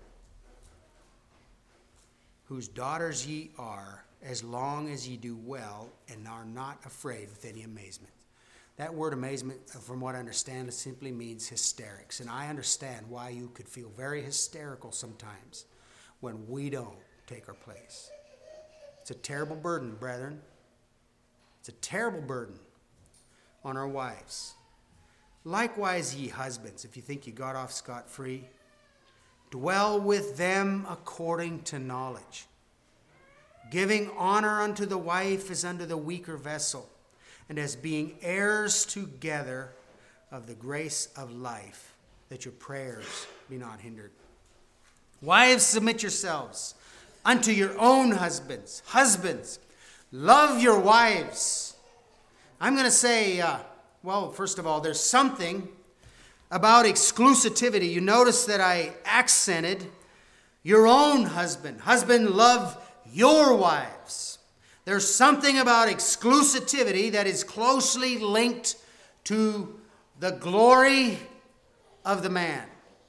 whose daughters ye are, as long as ye do well and are not afraid with any amazement. That word amazement, from what I understand, simply means hysterics. And I understand why you could feel very hysterical sometimes when we don't take our place. It's a terrible burden, brethren. It's a terrible burden on our wives. Likewise, ye husbands, if you think you got off scot-free, dwell with them according to knowledge, giving honor unto the wife as unto the weaker vessel, and as being heirs together of the grace of life, that your prayers be not hindered. Wives, submit yourselves unto your own husbands. Husbands, love your wives. I'm going to say, uh, well, first of all, there's something about exclusivity. You notice that I accented your own husband. Husband, love your wives. There's something about exclusivity that is closely linked to the glory of the man.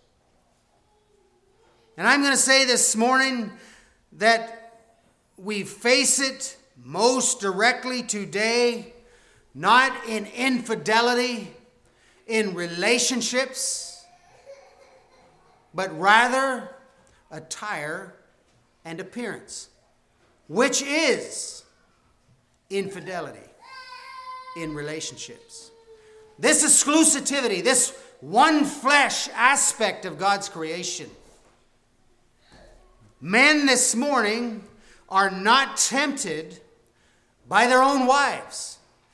And I'm going to say this morning that we face it most directly today, not in infidelity, in relationships, but rather attire and appearance, which is infidelity in relationships. This exclusivity, this one flesh aspect of God's creation. Men this morning are not tempted by their own wives.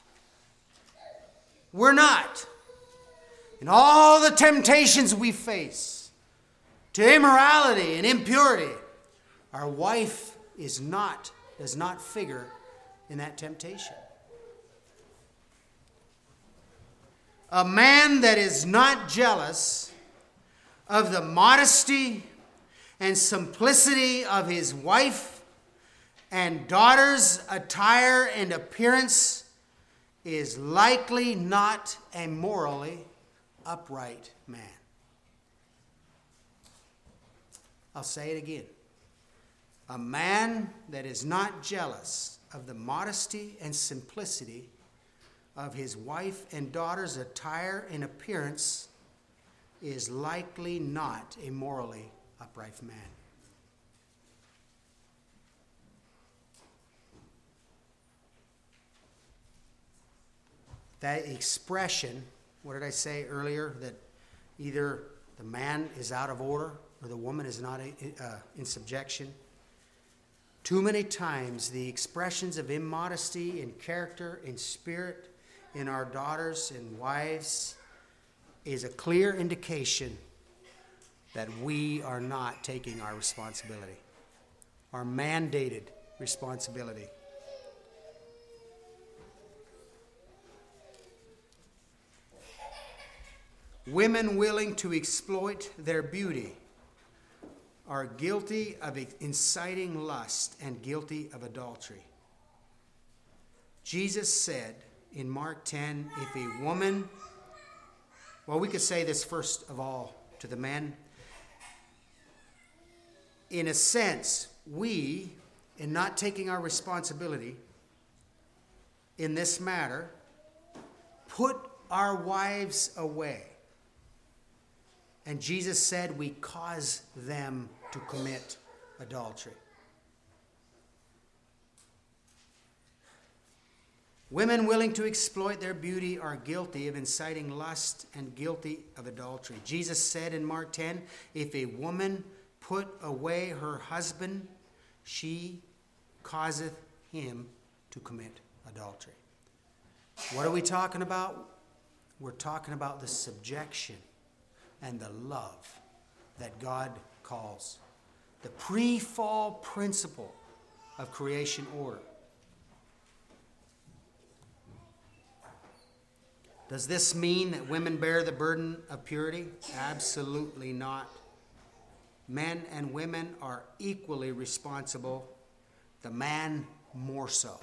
We're not. In all the temptations we face to immorality and impurity, our wife is not, does not figure in that temptation. A man that is not jealous of the modesty and simplicity of his wife and daughter's attire and appearance is likely not a morally upright man. I'll say it again. A man that is not jealous of the modesty and simplicity of his wife and daughter's attire and appearance is likely not a morally upright man. That expression, what did I say earlier? That either the man is out of order or the woman is not uh, in subjection. Too many times the expressions of immodesty in character, in spirit, in our daughters and wives is a clear indication that we are not taking our responsibility, our mandated responsibility. Women willing to exploit their beauty are guilty of inciting lust and guilty of adultery. Jesus said in Mark ten, if a woman, well, we could say this first of all to the men. In a sense, we, in not taking our responsibility in this matter, put our wives away. And Jesus said we cause them to commit adultery. Women willing to exploit their beauty are guilty of inciting lust and guilty of adultery. Jesus said in Mark ten, if a woman put away her husband, she causeth him to commit adultery. What are we talking about? We're talking about the subjection and the love that God calls the pre-fall principle of creation order. Does this mean that women bear the burden of purity? Absolutely not. Men and women are equally responsible, the man more so.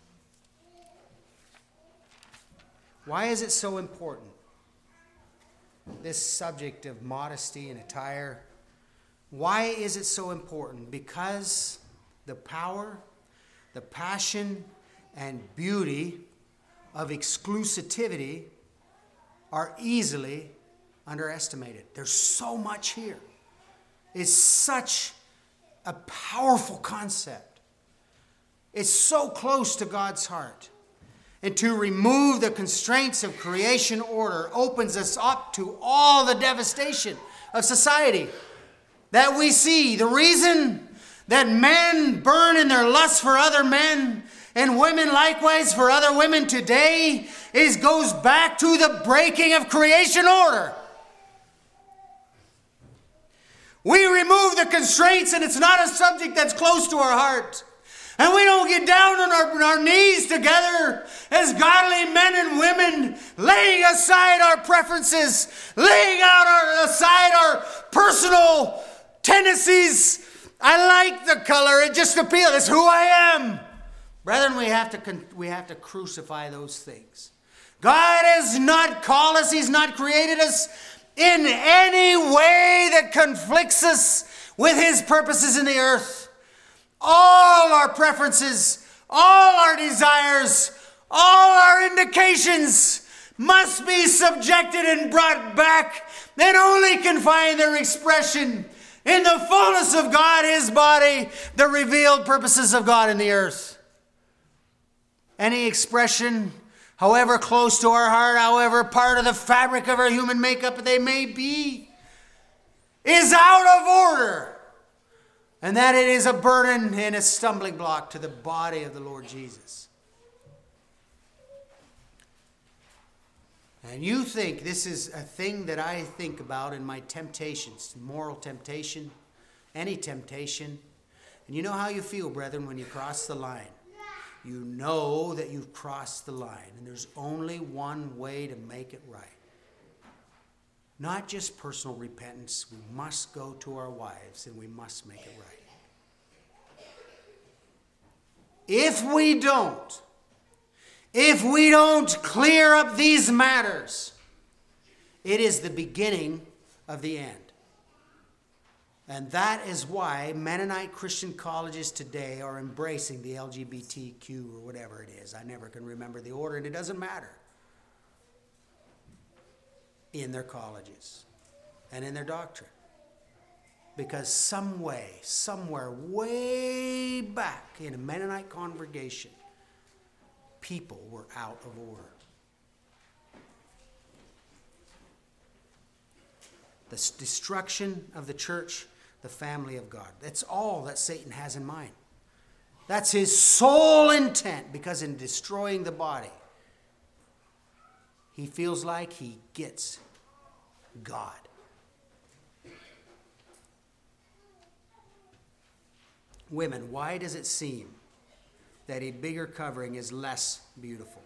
Why is it so important? This subject of modesty and attire. Why is it so important? Because the power, the passion, and beauty of exclusivity are easily underestimated. There's so much here. It's such a powerful concept. It's so close to God's heart. And to remove the constraints of creation order opens us up to all the devastation of society that we see. The reason that men burn in their lust for other men and women likewise for other women today is goes back to the breaking of creation order. We remove the constraints, and it's not a subject that's close to our heart. And we don't get down on our, on our knees together as godly men and women, laying aside our preferences, laying out our, aside our personal tendencies. I like the color. It just appeals. It's who I am. Brethren, we have to we have to crucify those things. God has not called us. He's not created us in any way that conflicts us with His purposes in the earth. All our preferences, all our desires, all our indications must be subjected and brought back, and only can find their expression in the fullness of God, His body, the revealed purposes of God in the earth. Any expression, however close to our heart, however part of the fabric of our human makeup they may be, is out of order. And that it is a burden and a stumbling block to the body of the Lord Jesus. And you think this is a thing that I think about in my temptations, moral temptation, any temptation. And you know how you feel, brethren, when you cross the line. You know that you've crossed the line, and there's only one way to make it right. Not just personal repentance. We must go to our wives and we must make it right. If we don't, if we don't clear up these matters, it is the beginning of the end. And that is why Mennonite Christian colleges today are embracing the L G B T Q or whatever it is. I never can remember the order, and it doesn't matter. In their colleges and in their doctrine. Because some way, somewhere way back in a Mennonite congregation, people were out of order. The destruction of the church, the family of God. That's all that Satan has in mind. That's his sole intent, because in destroying the body, he feels like he gets God. Women, why does it seem that a bigger covering is less beautiful?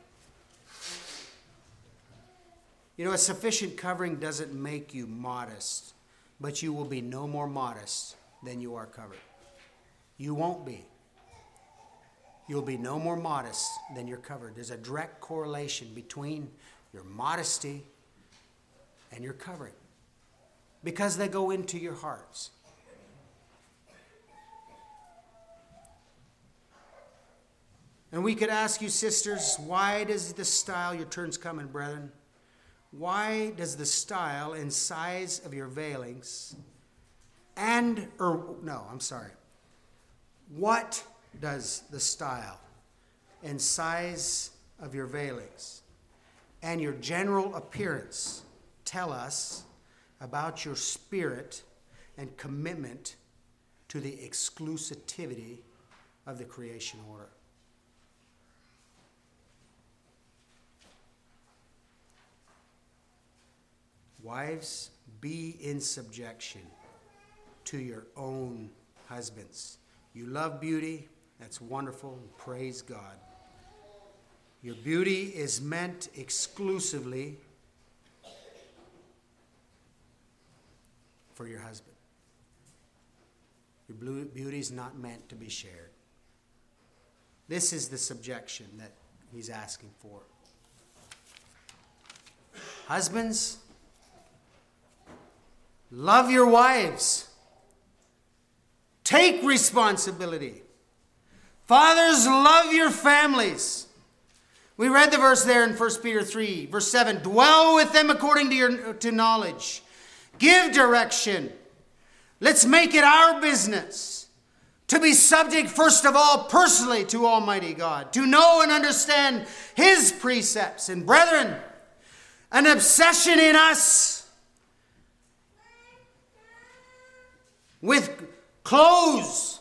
You know, a sufficient covering doesn't make you modest, but you will be no more modest than you are covered. You won't be. You'll be no more modest than you're covered. There's a direct correlation between your modesty and your covering, because they go into your hearts. And we could ask you, sisters, why does the style, your turn's coming, brethren, why does the style and size of your veilings and, or no, I'm sorry. What does the style and size of your veilings and your general appearance tell us about your spirit and commitment to the exclusivity of the creation order? Wives, be in subjection to your own husbands. You love beauty. That's wonderful. Praise God. Your beauty is meant exclusively for your husband. Your beauty is not meant to be shared. This is the subjection that he's asking for. Husbands, love your wives. Take responsibility. Fathers, love your families. We read the verse there in First Peter three, verse seven. Dwell with them according to your to knowledge. Give direction. Let's make it our business to be subject, first of all, personally to Almighty God, to know and understand His precepts. And brethren, an obsession in us with clothes.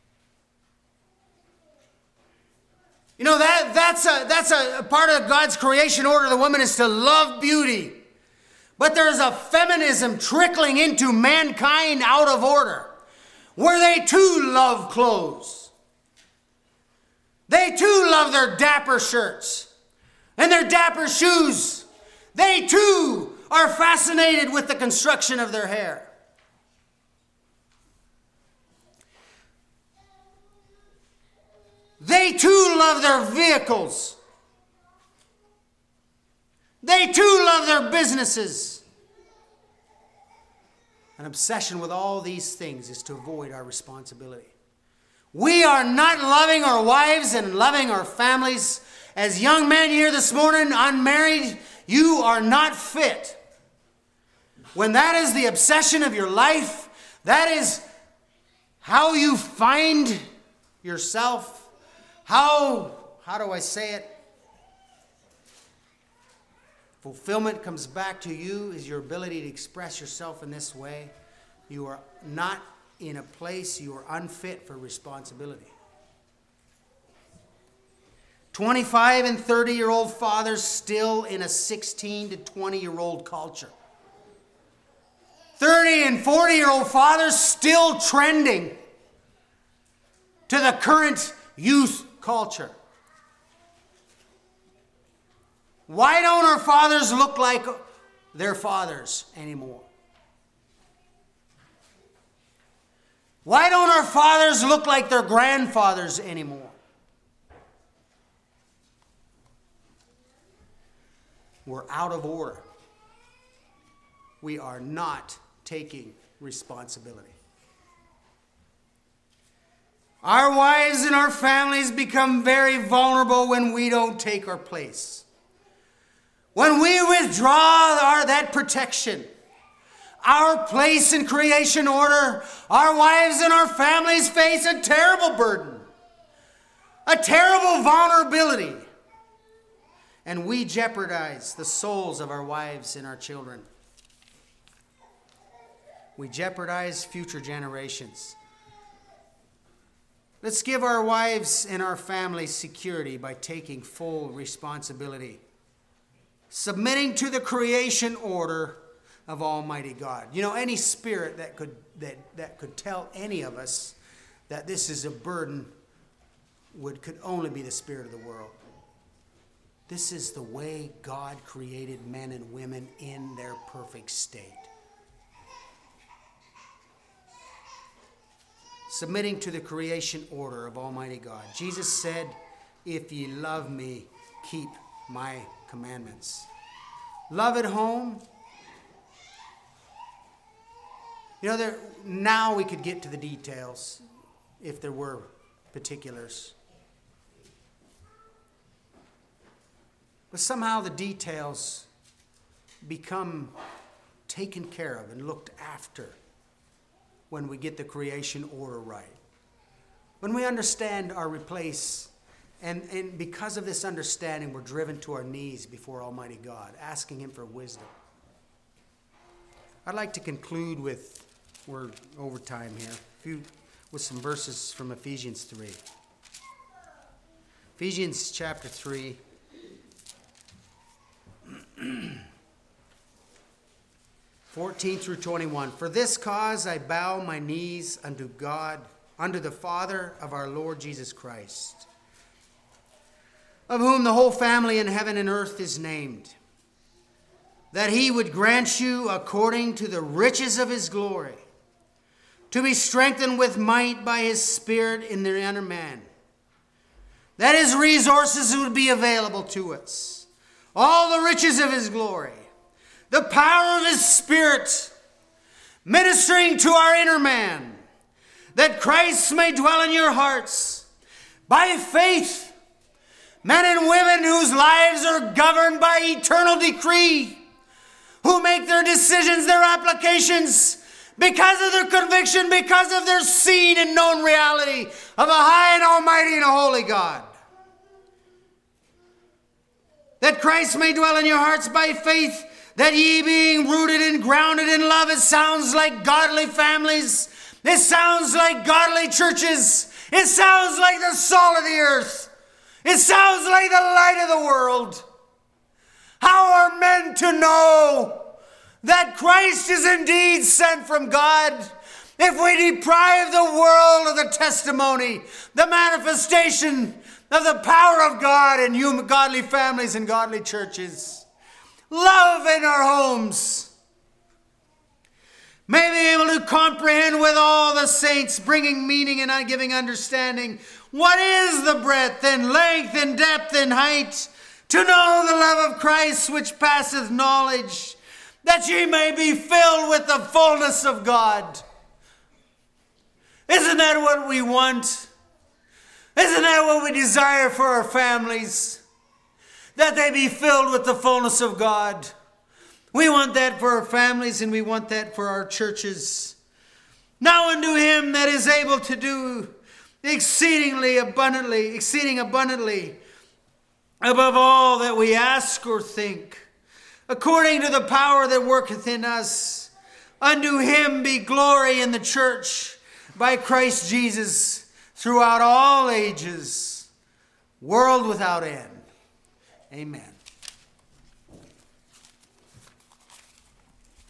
You know, that that's a that's a part of God's creation order. The woman is to love beauty. But there's a feminism trickling into mankind out of order, where they too love clothes. They too love their dapper shirts and their dapper shoes. They too are fascinated with the construction of their hair. They too love their vehicles. They too love their businesses. An obsession with all these things is to avoid our responsibility. We are not loving our wives and loving our families. As young men here this morning, unmarried, you are not fit. When that is the obsession of your life, that is how you find yourself. How, how do I say it? Fulfillment comes back to you is your ability to express yourself in this way. You are not in a place, you are unfit for responsibility. twenty-five and thirty-year-old fathers still in a sixteen to twenty-year-old culture. thirty and forty-year-old fathers still trending to the current youth culture. Why don't our fathers look like their fathers anymore? Why don't our fathers look like their grandfathers anymore? We're out of order. We are not taking responsibility. Our wives and our families become very vulnerable when we don't take our place. When we withdraw our, that protection, our place in creation order, our wives and our families face a terrible burden, a terrible vulnerability, and we jeopardize the souls of our wives and our children. We jeopardize future generations. Let's give our wives and our families security by taking full responsibility, submitting to the creation order of Almighty God. You know, any spirit that could that, that could tell any of us that this is a burden would could only be the spirit of the world. This is the way God created men and women in their perfect state. Submitting to the creation order of Almighty God. Jesus said, "If ye love me, keep my commandments." Love at home. You know, there, now we could get to the details if there were particulars. But somehow the details become taken care of and looked after when we get the creation order right. When we understand our place, and, and because of this understanding, we're driven to our knees before Almighty God, asking Him for wisdom. I'd like to conclude with, we're over time here, a few, with some verses from Ephesians three. Ephesians chapter three. fourteen through twenty-one. For this cause I bow my knees unto God, unto the Father of our Lord Jesus Christ, of whom the whole family in heaven and earth is named, that He would grant you according to the riches of His glory, to be strengthened with might by His Spirit in the inner man, that His resources would be available to us, all the riches of His glory, the power of His Spirit, ministering to our inner man, that Christ may dwell in your hearts by faith, men and women whose lives are governed by eternal decree, who make their decisions, their applications, because of their conviction, because of their seen and known reality of a high and almighty and a holy God. That Christ may dwell in your hearts by faith, that ye being rooted and grounded in love. It sounds like godly families. It sounds like godly churches. It sounds like the salt of the earth. It sounds like the light of the world. How are men to know that Christ is indeed sent from God if we deprive the world of the testimony, the manifestation of the power of God in human, godly families and godly churches? Love in our homes. May be able to comprehend with all the saints, bringing meaning and giving understanding, what is the breadth and length and depth and height, to know the love of Christ which passeth knowledge, that ye may be filled with the fullness of God. Isn't that what we want? Isn't that what we desire for our families? That they be filled with the fullness of God. We want that for our families and we want that for our churches. Now unto Him that is able to do exceedingly abundantly, exceeding abundantly, above all that we ask or think, according to the power that worketh in us. Unto Him be glory in the church by Christ Jesus throughout all ages, world without end. Amen.